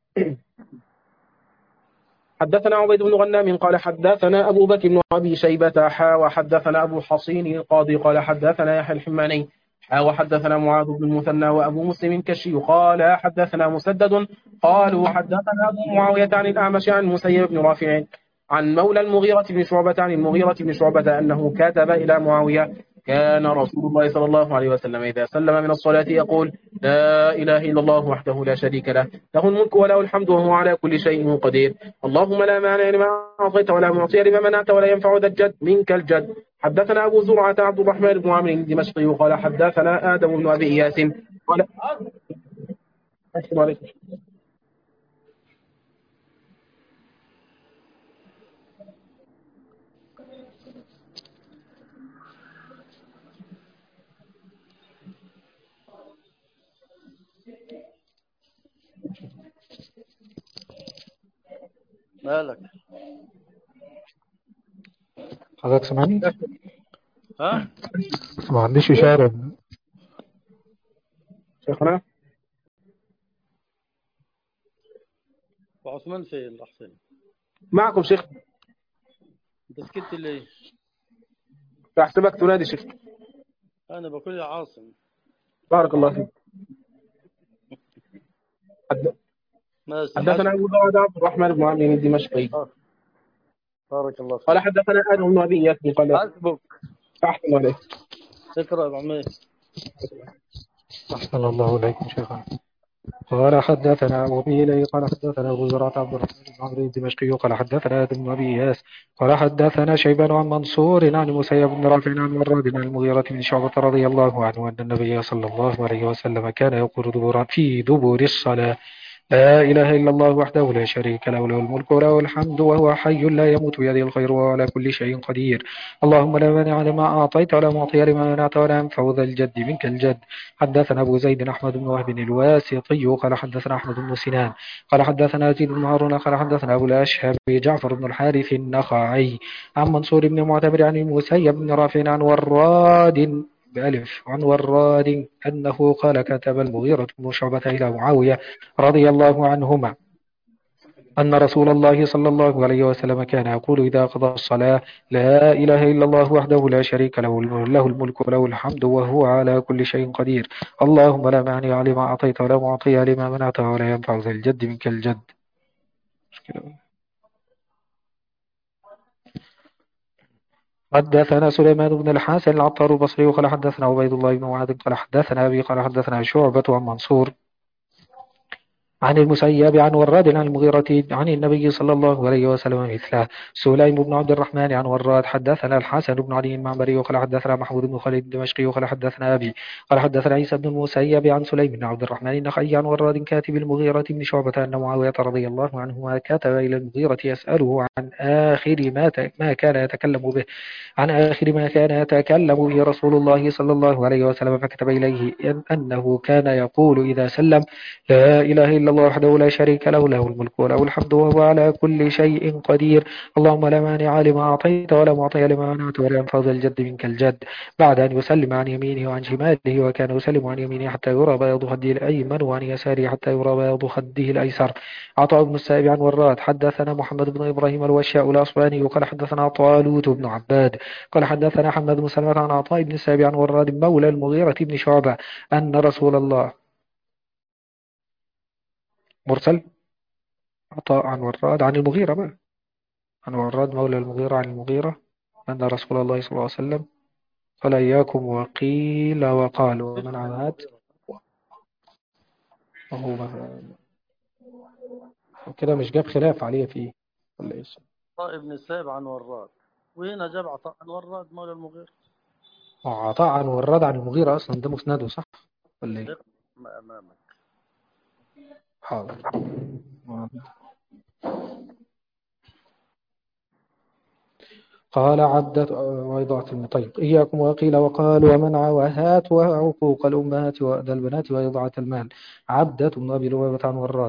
حدثنا عبيد بن غنام قال حدثنا أبو بكر بن أبي شيبة حا وحدثنا أبو حصين القاضي قال حدثنا يحيى الحماني حا وحدثنا معاذ بن المثنى وأبو مسلم كشي قال حدثنا مسدد قالوا حدثنا أبو معاوية عن الأعمش عن المسيب بن رافع عن مولى المغيرة بن شعبة عن المغيرة بن شعبة أنه كتب إلى معاوية كان رسول الله صلى الله عليه وسلم إذا سلم من الصلاة يقول لا إله إلا الله وحده لا شريك له له الملك وله الحمد وهو على كل شيء قدير. اللهم لا مانع لما أعطيت ولا معطي لما منعت ولا ينفع ذا الجد منك الجد. حدثنا أبو زرعة عبد الرحمن بن عمرو الدمشقي قال حدثنا آدم بن أبي إياس قال مالك حضرتك سمعني؟ ها؟ ما عنديش إشارة شيخنا. وعثمان فين أحسن؟ معكم شيخ. أنت سكت ليه؟ بحسبك تنادي شيخ. أنا بقول يا عاصم. بارك الله فيك. حدثنا أبو داود عبد الرحمن بن عمرو الدمشقي بارك الله فيك. قال حدثنا آدم بن أبي إياس قال حسبك. أحسن عليك. اقرأ يا عمي. أحسن الله إليكم شيخنا. قال حدثنا أبو بيلي قال حدثنا أبو زرعة عبد الرحمن بن عمرو الدمشقي قال حدثنا آدم بن أبي إياس قال حدثنا شيبان عن منصور عن المسيب بن رافع عن وراد عن المغيرة بن شعبة رضي الله عنه أن النبي صلى الله عليه وسلم كان يقول دبر في دبر الصلاة لا إله إلا الله وحده لا شريك له له الملك وله الحمد وهو حي لا يموت بيده الخير وهو على كل شيء قدير. اللهم لا مانع لما أعطيت ولا معطي لما منعت ولا ينفع ذا الجد منك الجد. حدثنا أبو زيد أحمد بن وهب الواسطي قال حدثنا أحمد بن سنان قال حدثنا يزيد بن هارون قال حدثنا أبو الأشهب جعفر بن الحارث النخعي عن منصور بن معتمر عن المسيب بن رافع عن وراد بألف عن وراد أنه قال كتب المغيرة بن شعبة إلى معاوية رضي الله عنهما أن رسول الله صلى الله عليه وسلم كان يقول إذا قضى الصلاة: لا إله إلا الله وحده لا شريك له، له الملك وله الحمد وهو على كل شيء قدير. اللهم لا مانع لما أعطيت ولا معطي لما منعت ولا ينفع ذا الجد منك الجد. حدثنا سليمان بن الحسن العطار البصري قال حدثنا عبيد الله بن معاذ قال حدثنا أبي قال حدثنا شعبة عن منصور عن المسيب عن وراد عن المغيرة عن النبي صلى الله عليه وسلم مثله. سليم بن عبد الرحمن عن وراد حدثنا الحسن بن علي المعمري وقال حدثنا محمود بن خالد الدمشقي وقال حدثنا أبي قال حدثنا عيسى بن المسيب عن سليم بن عبد الرحمن النخعي عن وراد كاتب المغيرة بن شعبة أن معاوية رضي الله عنهما كتب إلى المغيرة يسأله عن آخر ما ما كان يتكلم به عن آخر ما كان يتكلم به رسول الله صلى الله عليه وسلم، فكتب إليه إن أنه كان يقول إذا سلم: لا إله إلا الله وحده لا شريك له، له الملك وله الحمد وهو على كل شيء قدير. اللهم لا مانع لما أعطيت ولا معطي لما منعت ولا ينفع ذا الجد منك الجد. بعد أن يسلم عن يمينه وعن شماله، وكان يسلم عن يمينه حتى يرى بياض خده الأيمن وعن يساره حتى يرى بياض خده الأيسر. عطاء بن السائب عن وراد حدثنا محمد بن إبراهيم الوشاء الأصفهاني وقال حدثنا طالوت بن عباد قال حدثنا حماد بن سلمة عن عطاء بن السائب عن وراد مولى المغيرة بن شعبة أن رسول الله مرسل عطاء عن وراد عن المغيرة بقى عن وراد مولى المغيرة عن المغيرة أن رسول الله صلى الله عليه وسلم قال: إياكم وقيل وقال ومن عاد. وهو كده مش جاب خلاف عليه فيه ولا إيش؟ عطاء بن السائب عن وراد، وهنا جاب عطاء عن وراد مولى المغيرة. عطاء عن وراد عن المغيرة أصلا ده مسنده صح ولا إيه؟ ما أمامك. حاضر. قال عدت وإضاعة المطيب إياكم وقيل وقال ومنع وهات وعقوق الأمهات وأذى البنات وإضاعة المال. عبدة بن أبي لبابة عن وراد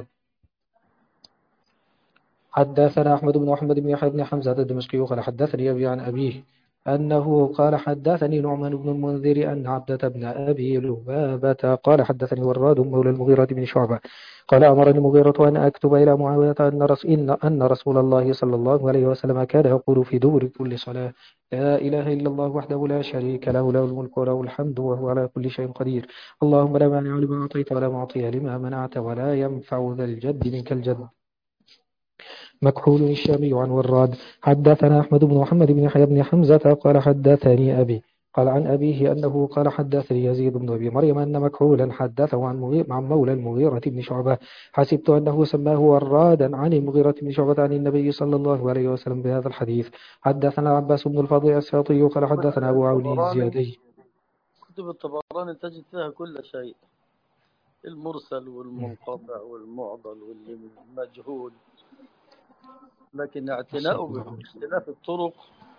حدثنا أحمد بن محمد بن يحيى بن حمزة الدمشقي قال حدثني أبي عن أبيه أنه قال حدثني نعمان بن المنذر أن عبدة بن أبي لبابة قال حدثني وراد مولى المغيرة بن شعبة قال أمرني المغيرة أن أكتب إلى معاوية أن رسول, إن أن رسول الله صلى الله عليه وسلم كان يقول في دبر كل صلاة: لا إله إلا الله وحده لا شريك له، له الملك وله الحمد وهو على كل شيء قدير. اللهم لا مانع لما أعطيت ولا معطي لما منعت ولا ينفع ذا الجد منك الجد. مكحول الشامي عن وراد حدثنا أحمد بن محمد بن يحيى بن حمزة قال حدثني أبي قال عن أبيه أنه قال حدثني يزيد بن أبي مريم أن مكحولا حدثه عن, مغير عن مولى المغيرة بن شعبة حسبت أنه سماه ورادا عن المغيرة بن شعبة عن النبي صلى الله عليه وسلم بهذا الحديث. حدثنا عباس بن الفضل السياطي قال حدثنا أبو عون الزيادي. كتب الطبراني تجد فيها كل شيء، المرسل والمنقطع والمعضل والمجهول، لكن اعتناؤه باختلاف الطرق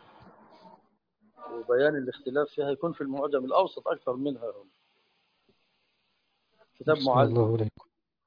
وبيان الاختلاف فيها يكون في المعجم الأوسط أكثر منها هنا. كتاب معلم. الله إليكم.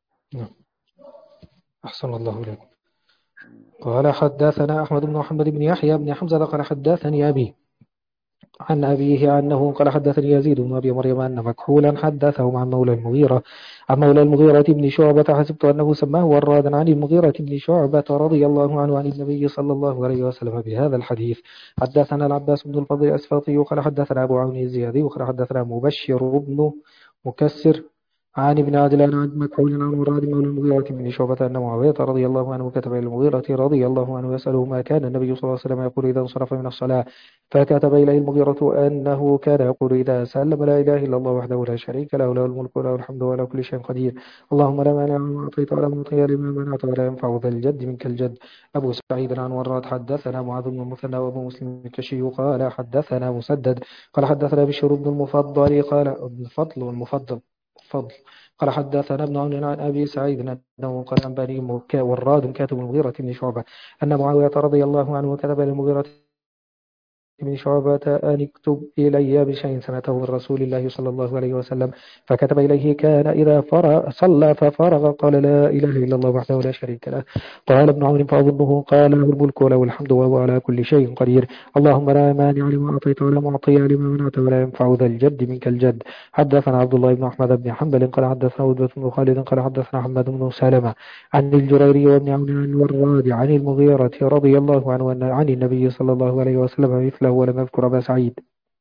أحسن الله إليكم. قال حدثنا أحمد بن محمد بن يحيى بن حمزة قال حدثني أبي عن أبيه أنه قال حدثني يزيد بن أبي مريم أن مكحولا حدثه عن مولى المغيرة عن مولى المغيرة بن شعبة حسبت أنه سماه ورادا عن المغيرة بن شعبة رضي الله عنه عن النبي صلى الله عليه وسلم بهذا الحديث. حدثنا العباس بن الفضل الأسفاطي قال حدثنا أبو عون الزيادي وقال حدثنا مبشر بن مكسر عن ابن عدلان عن مكحول عن مراد مولى المغيرة بن شعبة أن معاوية رضي الله عنه كتب إلى المغيرة رضي الله عنه يسأله ما كان النبي صلى الله عليه وسلم يقول إذا انصرف من الصلاة، فكتب إليه المغيرة أنه كان يقول إذا سلم: لا إله إلا الله وحده لا شريك له، له الملك وله الحمد وله كل شيء قدير. اللهم لا مانع لما أعطيت ولا معطي لما منعت ولا ينفع ذا الجد منك الجد. أبو سعيد عن وراد حدثنا معاذ بن المثنى وأبو مسلم الكشي قال حدثنا مسدد قال حدثنا بشر بن المفضل قال ابن فضل والمفضل فضل قال حدثنا ابن عون عن أبي سعيد أنه قال عن بني وراد كاتب المغيرة بن شعبة أن معاوية رضي الله عنه كتب إلى المغيرة بن شعبة أن اكتب إلي بشيء سمعته من رسول الله صلى الله عليه وسلم، فكتب إليه: كان إذا فرغ صلى ففرغ قال: لا إله إلا الله وحده لا شريك له. قال ابن عمرو: فأظنه قال: له الملك وله الحمد وهو على كل شيء قدير. اللهم لا مانع لما أعطيت ولا معطي لما منعت ولا ينفع ذا الجد منك الجد. حدثنا عبد الله بن أحمد بن حنبل قال حدثنا عتبة بن خالد قال حدثنا حماد بن سلمة عن الجريري وابن عون عن الوراد عن المغيرة رضي الله عنه عن النبي صلى الله عليه وسلم مثله ولم يذكر أبا سعيد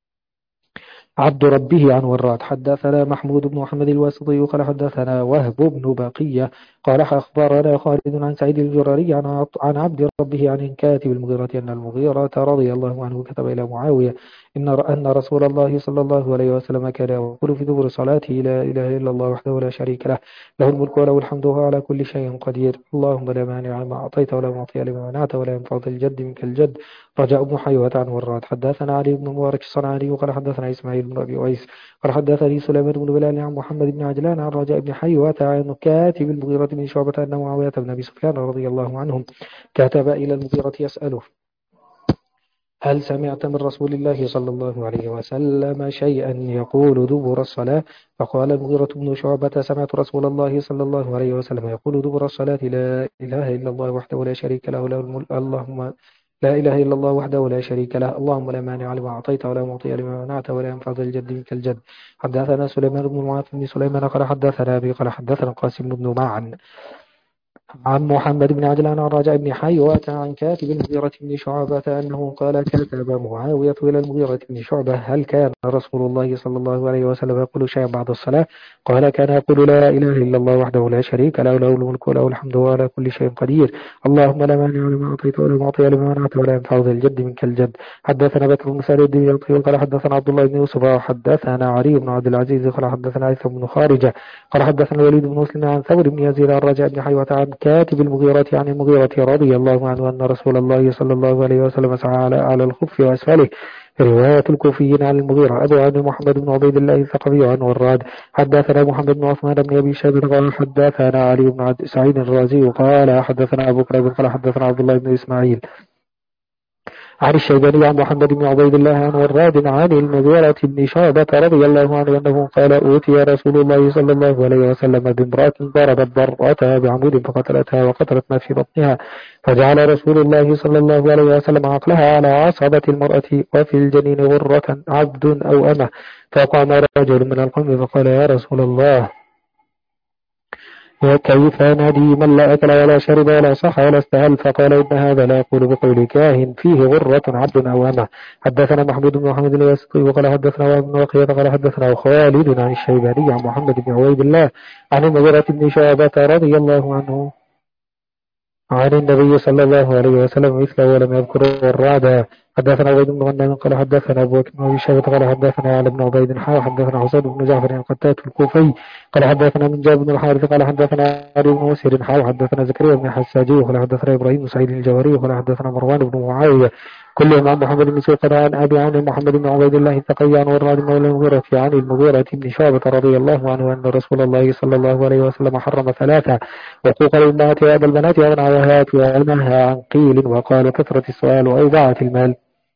عبد ربه عن وراد. حدثنا محمود بن محمد الواسطي قال حدثنا وهب بن بقية قال أخبرنا خالد عن سعيد الجراري عن عن عبد ربه عن كاتب المغيرة أن المغيرة رضي الله عنه كتب إلى معاوية إن أن رسول الله صلى الله عليه وسلم كان يقول في دبر صلاته: لا إله إلا الله وحده لا شريك له، له الملك وله الحمد وهو على كل شيء قدير. اللهم لا مانع لما أعطيت ولا معطي لما منعت ولا ينفع ذا الجد منك الجد. رجاء بن حيوة عن وراد. حدثنا علي بن مبارك الصنعاني قال حدثنا إسماعيل بن أبي أويس قال حدثني سليمان بن بلال عن محمد بن عجلان عن رجاء بن حيوة عن كاتب المغيرة بن شعبة أن معاوية بن أبي سفيان رضي الله عنهم كتب إلى المغيرة يسأله: هل سمعت من رسول الله صلى الله عليه وسلم شيئا يقول دبر الصلاة؟ فقال المغيرة بن شعبة: سمعت رسول الله صلى الله عليه وسلم يقول دبر الصلاة: لا إله إلا الله وحده لا شريك له، له الملك اللهم لا إله إلا الله وحده لا شريك له، اللهم لا مانع لما أعطيت ولا معطي لما منعت ولا ينفع ذا الجد منك الجد. حدثنا سليمان بن معاذ بن سليمان قال حدثنا أبي قال حدثنا قاسم بن معن عن محمد بن عجلان عن رجاء بن حيوة عن كاتب المغيرة بن شعبة أنه قال: كتب معاوية إلى المغيرة بن شعبة: هل كان رسول الله صلى الله عليه وسلم يقول شيئا بعد الصلاة؟ قال: كان يقول: لا إله إلا الله وحده لا شريك له، له الملك وله الحمد وهو على كل شيء قدير. اللهم لا مانع لما أعطيت ولا معطي لما منعت ولا ينفع ذا الجد منك الجد. حدثنا بكر بن سعيد بن قال حدثنا عبد الله بن يوسف وحدثنا علي بن عبد العزيز قال حدثنا عيسى بن خارجة قال حدثنا الوليد بن مسلم عن ثور بن يزيد عن رجاء بن حيوة عن كاتب المغيرة عن المغيرة رضي الله عنه أن رسول الله صلى الله عليه وسلم سعى على على الخف وأسفله. رواية الكوفيين عن المغيرة. أبو عن محمد بن عبيد الله الثقفي عن وراد. حدثنا محمد بن عثمان بن أبي شيبة قال حدثنا علي بن سعيد الرازي قال حدثنا أبو كريب قال حدثنا عبد الله بن إسماعيل عن الشيباني عن محمد بن عبيد الله عن وراد عن المغيرة بن شعبة رضي الله عنه أنه قال: أوتي رسول الله صلى الله عليه وسلم بامرأة ضربت ضرتها بعمود فقتلتها وقتلت ما في بطنها، فجعل رسول الله صلى الله عليه وسلم عقلها على عصبة المرأة وفي الجنين غرة عبد أو أمة. فقام رجل من القوم فقال: يا رسول الله، وكيف نادي من لا أكل ولا شرب ولا صح ولا استهل؟ فقال: إن هذا لا يقول بقول كاهن فيه غرة عبد أو أمة. حدثنا محمود بن محمد الواسطي وقال حدثنا ابن وقية قال حدثنا خالد عن الشيباني عن محمد بن عبيد الله عن المغيرة بن شعبة رضي الله عنه عن النبي صلى الله عليه وسلم مثله ولم يذكر الرعد. حدثنا عبيد بن غنام قال حدثنا أبو بكر بن أبي شيبة قال حدثنا علي بن عبيد حاء حدثنا حسين بن جعفر القتات الكوفي قال حدثنا من جابر بن الحارث قال حدثنا علي بن مسهر حاء حدثنا زكريا بن حساجي قال حدثنا إبراهيم بن سعيد الجوهري قال حدثنا مروان بن معاوية كلهم عن محمد بن سوق عن أبي عن محمد بن عبيد الله الثقي عن وراد مولى المغيرة عن المغيرة بن شعبة رضي الله عنه أن رسول الله صلى الله عليه وسلم حرم ثلاثة: وقوق الأمهات وأبا البنات ومنعوهات ونهى عن قيل وقال كثرة السؤال وإضاعة المال.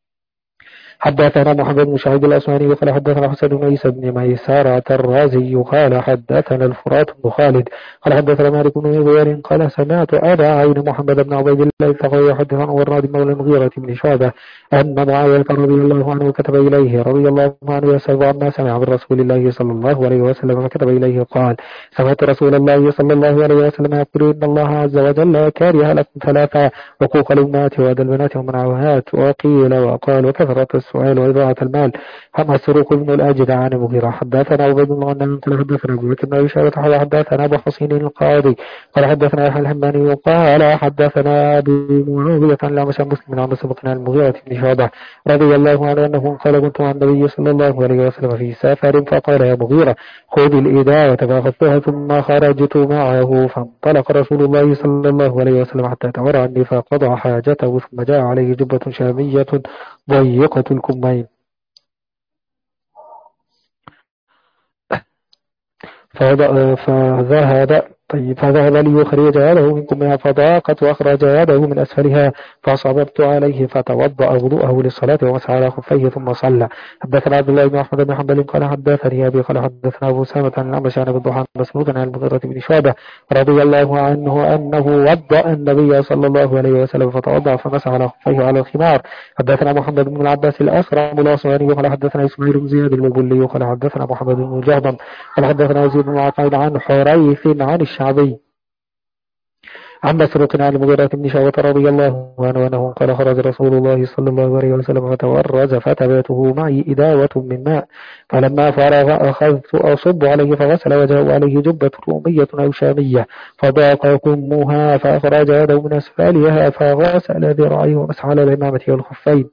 حدثنا محمد بن شهيد الأسواني قال حدثنا حسين بن عيسى بن ميسارة الرازي قال حدثنا الفرات بن خالد قال حدثنا مالك بن غير قال سمعت أبا عين محمد بن عبيد الله الثقفي يحدث عن وراد مولى المغيرة بن شعبة أن معاوية رضي الله عنه كتب إليه رضي الله عنه يسأل عما سمع من رسول الله صلى الله عليه وسلم فكتب إليه قال: سمعت رسول الله صلى الله عليه وسلم يقول: إن الله عز وجل كاره لكم ثلاثة: وقوق الأمهات وأبا البنات ومنعوهات. وقيل وقال وكثرة السؤال وإضاعة المال. أما سروق بن الأجدع عن المغيرة حدثنا عبيد بن غنام قال حدثنا أبو بكر بن أبي شيبة حدثنا أبو حسين القاضي قال حدثنا يحيى الحماني قال حدثنا أبي معاوية عن الأعمش عن مسلم عن سبقنا المغيرة بن شعبة رضي الله عنه أنه قال: كنت مع النبي صلى الله عليه وسلم في سفر فقال: يا مغيرة خذ الإداوة فأخذتها ثم خرجت معه، فانطلق رسول الله صلى الله عليه وسلم حتى تورع عني فقضى حاجته ثم جاء عليه جبة شامية ضيقة الكمين فذهب طيب فذهب ليخرج يده من كمها فضاقت وأخرج يده من أسفلها فصببت عليه فتوضأ وضوءه للصلاة ومسح على خفيه ثم صلى. حدثنا عبد الله بن أحمد بن حنبل قال حدثني أبي قال حدثنا أبو سامة عن الأعمش عن أبي الضحى مسعود عن المغيرة بن شعبة رضي الله عنه أنه وضأ النبي صلى الله عليه وسلم فتوضأ فمسح على خفيه على الخمار. حدثنا محمد بن العباس الأسرم الأصغري قال حدثنا إسماعيل بن زياد البلي قال حدثنا محمد بن جهضم قال حدثنا يزيد بن عقيل عن حريث عن الشعبي عن مسروق عن المغيرة بن شعبة رضي الله عنه أنه قال خرج رسول الله صلى الله عليه وسلم فتورز فتباته معي إداوة من ماء فلما فرغ أخذت أصب عليه فغسل وجهه عليه جبة رومية أو شامية فضاق كمها فأخرج يده من أسفلها فغسل ذراعيه ومسح على العمامة والخفين.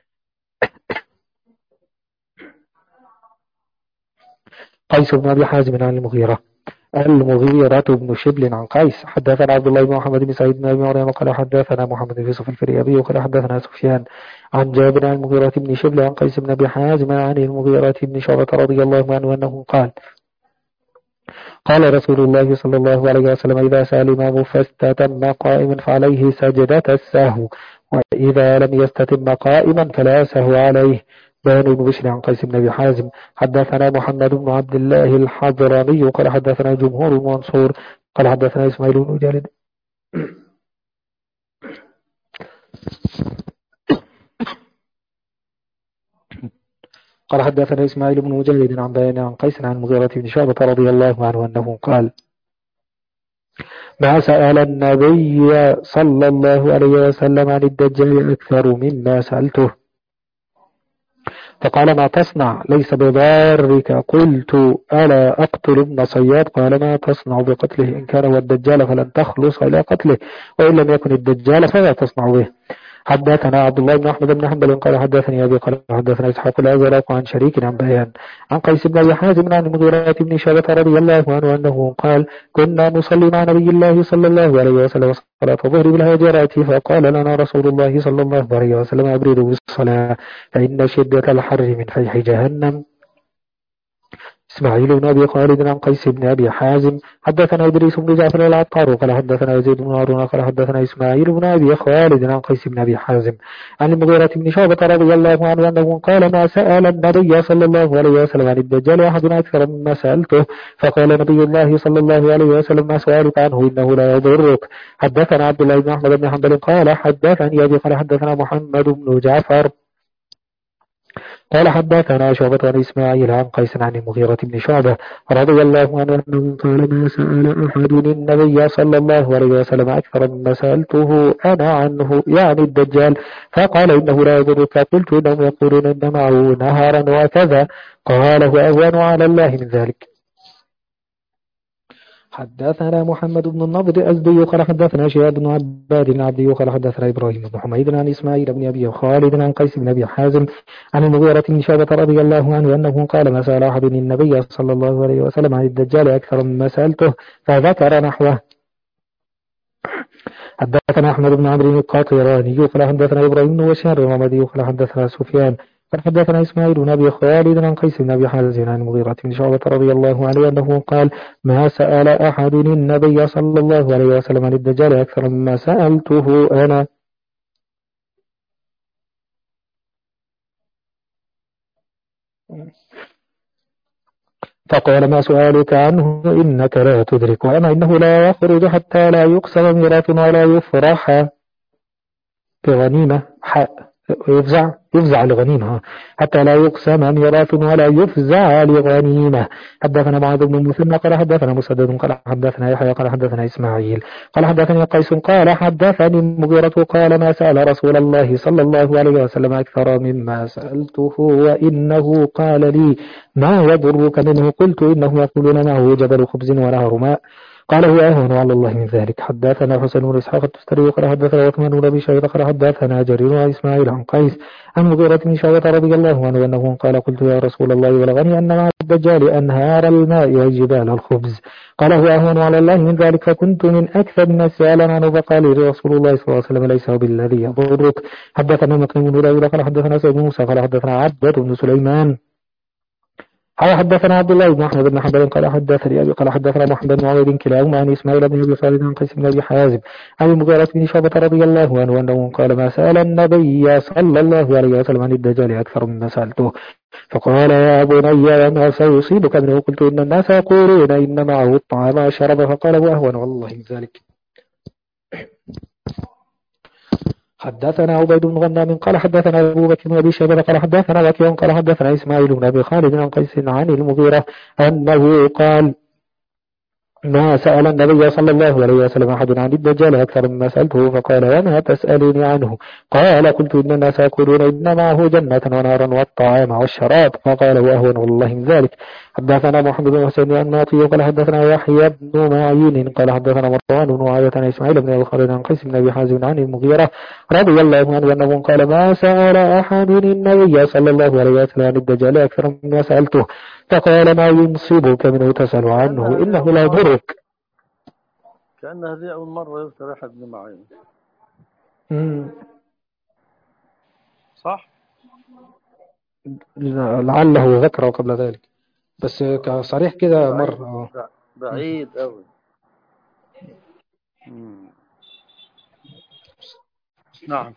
قيس بن أبي حازم عن المغيرة المغيرة بن شبل عن قيس حدثنا عبد الله بن محمد بن سعيد بن أبي مريم قال حدثنا محمد بن يوسف الفريابي وقال حدثنا سفيان عن جابر عن المغيرة بن شبل عن قيس بن أبي حازم عن المغيرة بن شعبة رضي الله عنه أنه قال قال رسول الله صلى الله عليه وسلم إذا سأل الإمام فاستتم قائما فعليه سجدة السهو وإذا لم يستتم قائما فلا سهو عليه. بيان بن بشر عن قيس بن أبي حازم حدثنا محمد بن عبد الله الحضرمي قال حدثنا جمهور المنصور قال حدثنا إسماعيل بن جالد قال حدثنا إسماعيل بن مجالد عن بيان عن قيس عن المغيرة بن شعبة رضي الله عنه أنه قال ما سأل النبي صلى الله عليه وسلم عن الدجال أكثر مما سألته فقال ما تصنع ليس بضارك قلت ألا أقتل ابن صياد قال ما تصنع بقتله إن كان هو الدجال فلن تخلص إلى قتله وإن لم يكن الدجال فلا تصنع به. حدثنا عبد الله بن أحمد بن حنبل قال حدثني أبي قال حدثنا إسحاق الأزرق عن شريك عن بيان عن قيس بن أبي حازم عن المغيرة بن شعبة رضي الله عنه أنه قال كنا نصلي مع نبي الله صلى الله عليه وسلم صلاة الظهر بالهاجرات فقال لنا رسول الله صلى الله عليه وسلم أبردوا بالصلاة فإن شدة الحر من فيح جهنم. إسماعيل بن أبي خالد عن قيس بن أبي حازم حدثنا إدريس بن جعفر العطار قال حدثنا يزيد بن هارون قال حدثنا إسماعيل بن أبي خالد عن قيس بن أبي حازم عن المغيرة بن شعبة رضي الله عنه أنه قال ما سأل النبي صلى الله عليه وسلم عن الدجال أحد أكثر مما سألته فقال نبي الله صلى الله عليه وسلم ما سؤالك عنه إنه لا يضرك. حدثنا عبد الله بن أحمد بن حنبل قال حدثني أبي قال حدثنا محمد بن جعفر قال حدثنا شعبة عن إسماعيل عن قيس عن المغيرة بن شعبة رضي الله عنه أنه قال ما سأل أحد النبي صلى الله عليه وسلم أكثر مما سألته أنا عنه يعني الدجال فقال إنه لا يضرك قلت إنهم يقولون إن معه نهرا وكذا قال هو أهون على الله من ذلك. حدثنا محمد بن النضر الأزدي قال حدثنا شهاب بن عباد العبدي قال حدثنا إبراهيم بن حميد عن إسماعيل بن أبي خالد عن قيس بن أبي حازم عن المغيرة بن شعبة رضي الله عنه أنه قال ما سأل أحد النبي صلى الله عليه وسلم عن الدجال أكثر مما سألته فذكر نحوه. حدثنا أحمد بن عمرو القاطراني قال حدثنا إبراهيم بن وشار الرمدي قال حدثنا سفيان قال حدثنا إسماعيل بن أبي خالد عن قيس بن أبي حازم عن المغيرة بن شعبة رضي الله عنه أنه قال ما سأل أحد النبي صلى الله عليه وسلم عن الدجال أكثر مما سألته أنا. فقال ما سؤالك عنه إنك لا تدرك وأنا إنه لا يخرج حتى لا يقسم ميراث ولا يفرح بغنيمة يفزع يفزع لغنيمة حتى لا يقسم ميراث ولا يفزع لغنيمة. حدثنا معاذ بن المثنى قال حدثنا مسدد قال حدثنا يحيى قال حدثنا إسماعيل قال حدثني قيس قال حدثني المغيرة قال ما سأل رسول الله صلى الله عليه وسلم أكثر مما سألته وإنه قال لي ما يضرك منه قلت إنه يقولون معه جبل خبز ونهر ماء قال هو أهون على الله من ذلك. حدثنا حسن بن إسحاق التستري قال حدثنا عثمان بن أبي شيبة قال حدثنا جرير وإسماعيل عن قيس عن مغيرة بن شعبة رضي الله عنه أنه قال قلت يا رسول الله بلغني أن مع الدجال أنهار الماء وجبال الخبز قال هو أهون على الله من ذلك فكنت من أكثر الناس سؤالا عنه فقال لي رسول الله صلى الله عليه وسلم ليس بالذي يضرك. حدثنا مقيم بن داود قال حدثنا سيد موسى قال حدثنا عبدة بن سليمان قال حدثنا عبد الله بن أحمد بن حنبل قال حدثني أبي قال حدثنا محمد بن عبيد كلاهما عن إسماعيل بن أبي خالد عن قيس بن أبي حازم عن المغيرة بن شعبة رضي الله عنه أنه قال ما سأل النبي صلى الله عليه وسلم عن الدجال أكثر مما سألته فقال يا بني ما سيصيبك منه قلت إن الناس يقولون إن معه الطعام والشراب فقال وأهون والله من ذلك. حدثنا عبيد بن غنام قال حدثنا أبو بكر بن أبي شيبة قال حدثنا وكيع قال حدثنا إسماعيل بن أبي خالد عن قيس عن المغيرة أنه قال ما سأل النبي صلى الله عليه وسلم أحد عن الدجال أكثر مما سألته فقال وما تسألني عنه قال قلت إن الناس يقولون إن معه جنة ونارا والطعام والشراب فقال وأهون والله من ذلك. حدثنا محمد بن حسين الناطي قال حدثنا يحيى بن معين قال حدثنا مروان بن معاوية عن إسماعيل بن الخالد عن قيس بن أبي حازم عن المغيرة رضي الله عنه أنه قال ما سأل أحد النبي صلى الله عليه وسلم عن الدجال أكثر مما سألته فقال ما ينصبك منه تسأل عنه إنه لا يضرك. كأن هذه أول مرة يذكر أحد بن معين. صح؟ لعله ذكره قبل ذلك بس كصريح كده مرة بعيد أوي. نعم.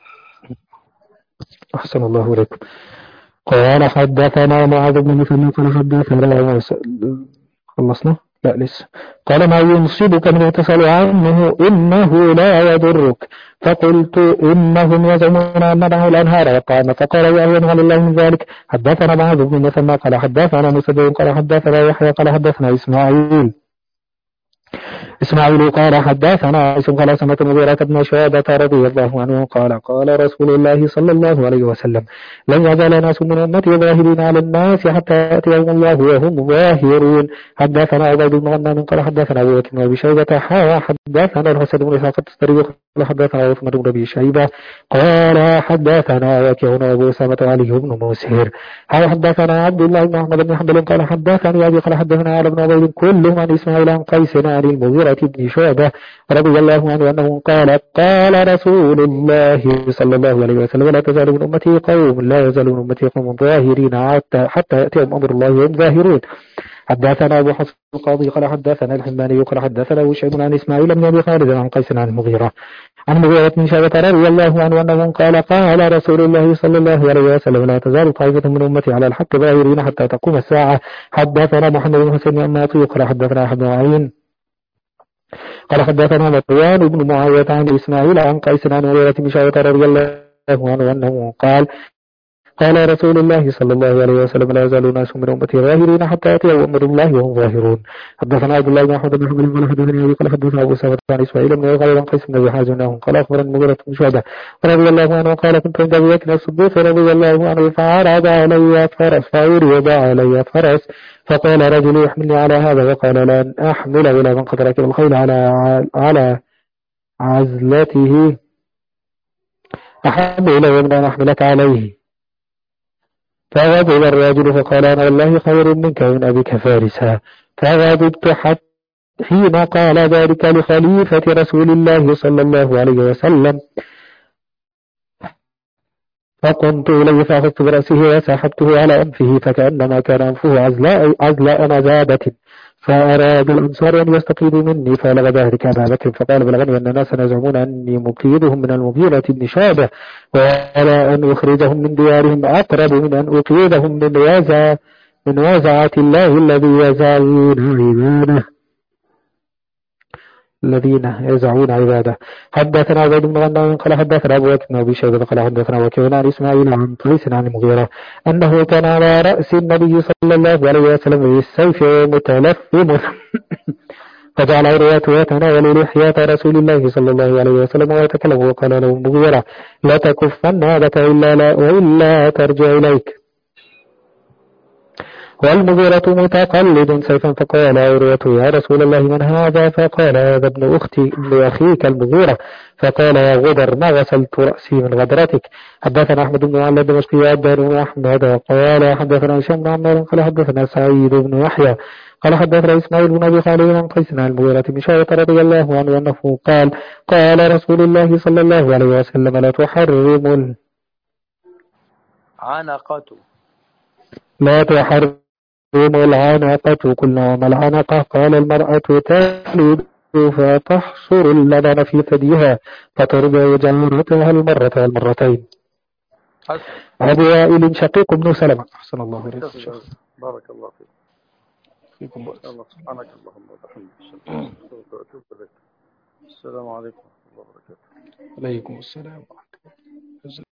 أحسن الله إليكم. قال حدثنا معاذ بن مثنى قال حدثنا خلصنا لا لسه قال ما ينصبك منه تسأل عنه إنه لا يضرك فقلت إنهم يزعمون أن معه الأنهار والطعام فقال وأهون ولله من ذلك. حدثنا معاذ بن مثنى قال حدثنا مسدد قال حدثنا يحيى قال حدثنا إسماعيل إسماعيل قال حدثنا عيسى قال سمعت المغيرة بن شعبة رضي الله عنه قال قال رسول الله صلى الله عليه وسلم لن يزال ناس من أمتي ظاهرين على الناس حتى يأتيهم الله وهم ظاهرون. حدثنا عبيد بن غنام قال حدثنا أبو بكر بن أبي شيبة حدثنا الحسن بن إسحاق التستري قال حدثنا عثمان بن أبي شيبة قال حدثنا وكيع أبو أسامة علي بن مسهر قال حدثنا عبد الله بن أحمد بن حنبل قال حدثني أبي قال حدثنا علي بن عبيد كلهم عن إسماعيل عن قيس عن المغيرة بن شعبة رضي الله عنه أنه قال قال رسول الله صلى الله عليه وسلم لا تزال من أمتي قوم لا يزال من أمتي قوم ظاهرين حتى, حتى يأتيهم أمر الله وهم ظاهرون. حدثنا أبو حفص القاضي قال حدثنا الحماني قال حدثنا أبو شيب عن إسماعيل بن أبي خالد عن قيس عن المغيرة عن المغيرة بن شعبة رضي الله عنه أنه قال قال رسول الله صلى الله عليه وسلم لا تزال طائفة من أمتي على الحق ظاهرين حتى تقوم الساعة. حدثنا محمد بن حسين الناطي قال حدثنا أحمد بن عين قال حدثنا مروان بن معاوية عن إسماعيل عن قيس عن المغيرة بن شعبة رضي الله عنه أنه قال قال رسول الله صلى الله عليه وسلم لا يزال ناس من أمتي ظاهرين حتى يأتي أمر الله وهم ظاهرون. حدثنا عبد الله بن أحمد بن حنبل قال حدثني أبي قال حدثنا أبو أسامة عن إسماعيل بن غالب عن قيس بن أبي حازم قال أخبرني المغيرة بن شعبة رضي الله عنه قال كنت عند أبي بكر الصديق رضي الله عنه فعرض علي فرس فعرض علي فرس فقال رجل يحملني على هذا وقال لن أحمل إلى من قد ركب الخيل على على عزلته أحب إلي من أن أحملك عليه. فغضب الرجل فقال أنا والله خير منك ومن أبيك فارسا. فغضبت حتى حين قال ذلك لخليفة رسول الله صلى الله عليه وسلم فقمت إليه فأخذت برأسه وسحبته على أنفه فكأنما كان أنفه عزلاء عزلاء نزابة فأراد الأنصار أن يستقيدوا مني فبلغ ذلك أبا بكر فقال بلغني أن الناس يزعمون أني مقيدهم من المغيرة بن شعبة ولا أن أخرجهم من ديارهم أقرب من أن أقيدهم من وزع من وزعة الله الذي يزعون عباده الذين يزعون عباده. حدثنا عبيد بن غنام قال حدثنا أبو بكر بن أبي شيبة قال حدثنا وكيع عن إسماعيل عن قيس عن المغيرة أنه كان على رأس النبي صلى الله عليه وسلم بالسيف متلثم فجعل عروة يتناول لحية رسول الله صلى الله عليه وسلم ويتكلم وقال له المغيرة لا تكفن هذاك إلا لا وإلا ترجع إليك. والمغيرة متقلد سيفا فقال عروة يا رسول الله من هذا فقال هذا ابن أختي ابن أخيك المغيرة فقال يا غدر ما غسلت رأسي من غدرتك. حدثنا أحمد بن معلى دمشقي أبان أحمد قال حدثنا هشام بن عمار قال حدثنا سعيد بن يحيى قال حدثنا إسماعيل بن أبي خالد عن قيس عن المغيرة بن شعبة رضي الله عنه أنه قال قال رسول الله صلى الله عليه وسلم لا تحرم عنقته لا تحرم العنقة قلنا وما العنقة قال المرأة تلد فتحصر اللبن في ثديها فترضع جارتها المرة والمرتين. أبو وائل شقيق بن سلمة. أحسن الله إليك. بارك الله فيك. فيكم بارك. الله سبحانك اللهم وبحمدك. السلام عليكم ورحمة الله وبركاته. عليكم السلام.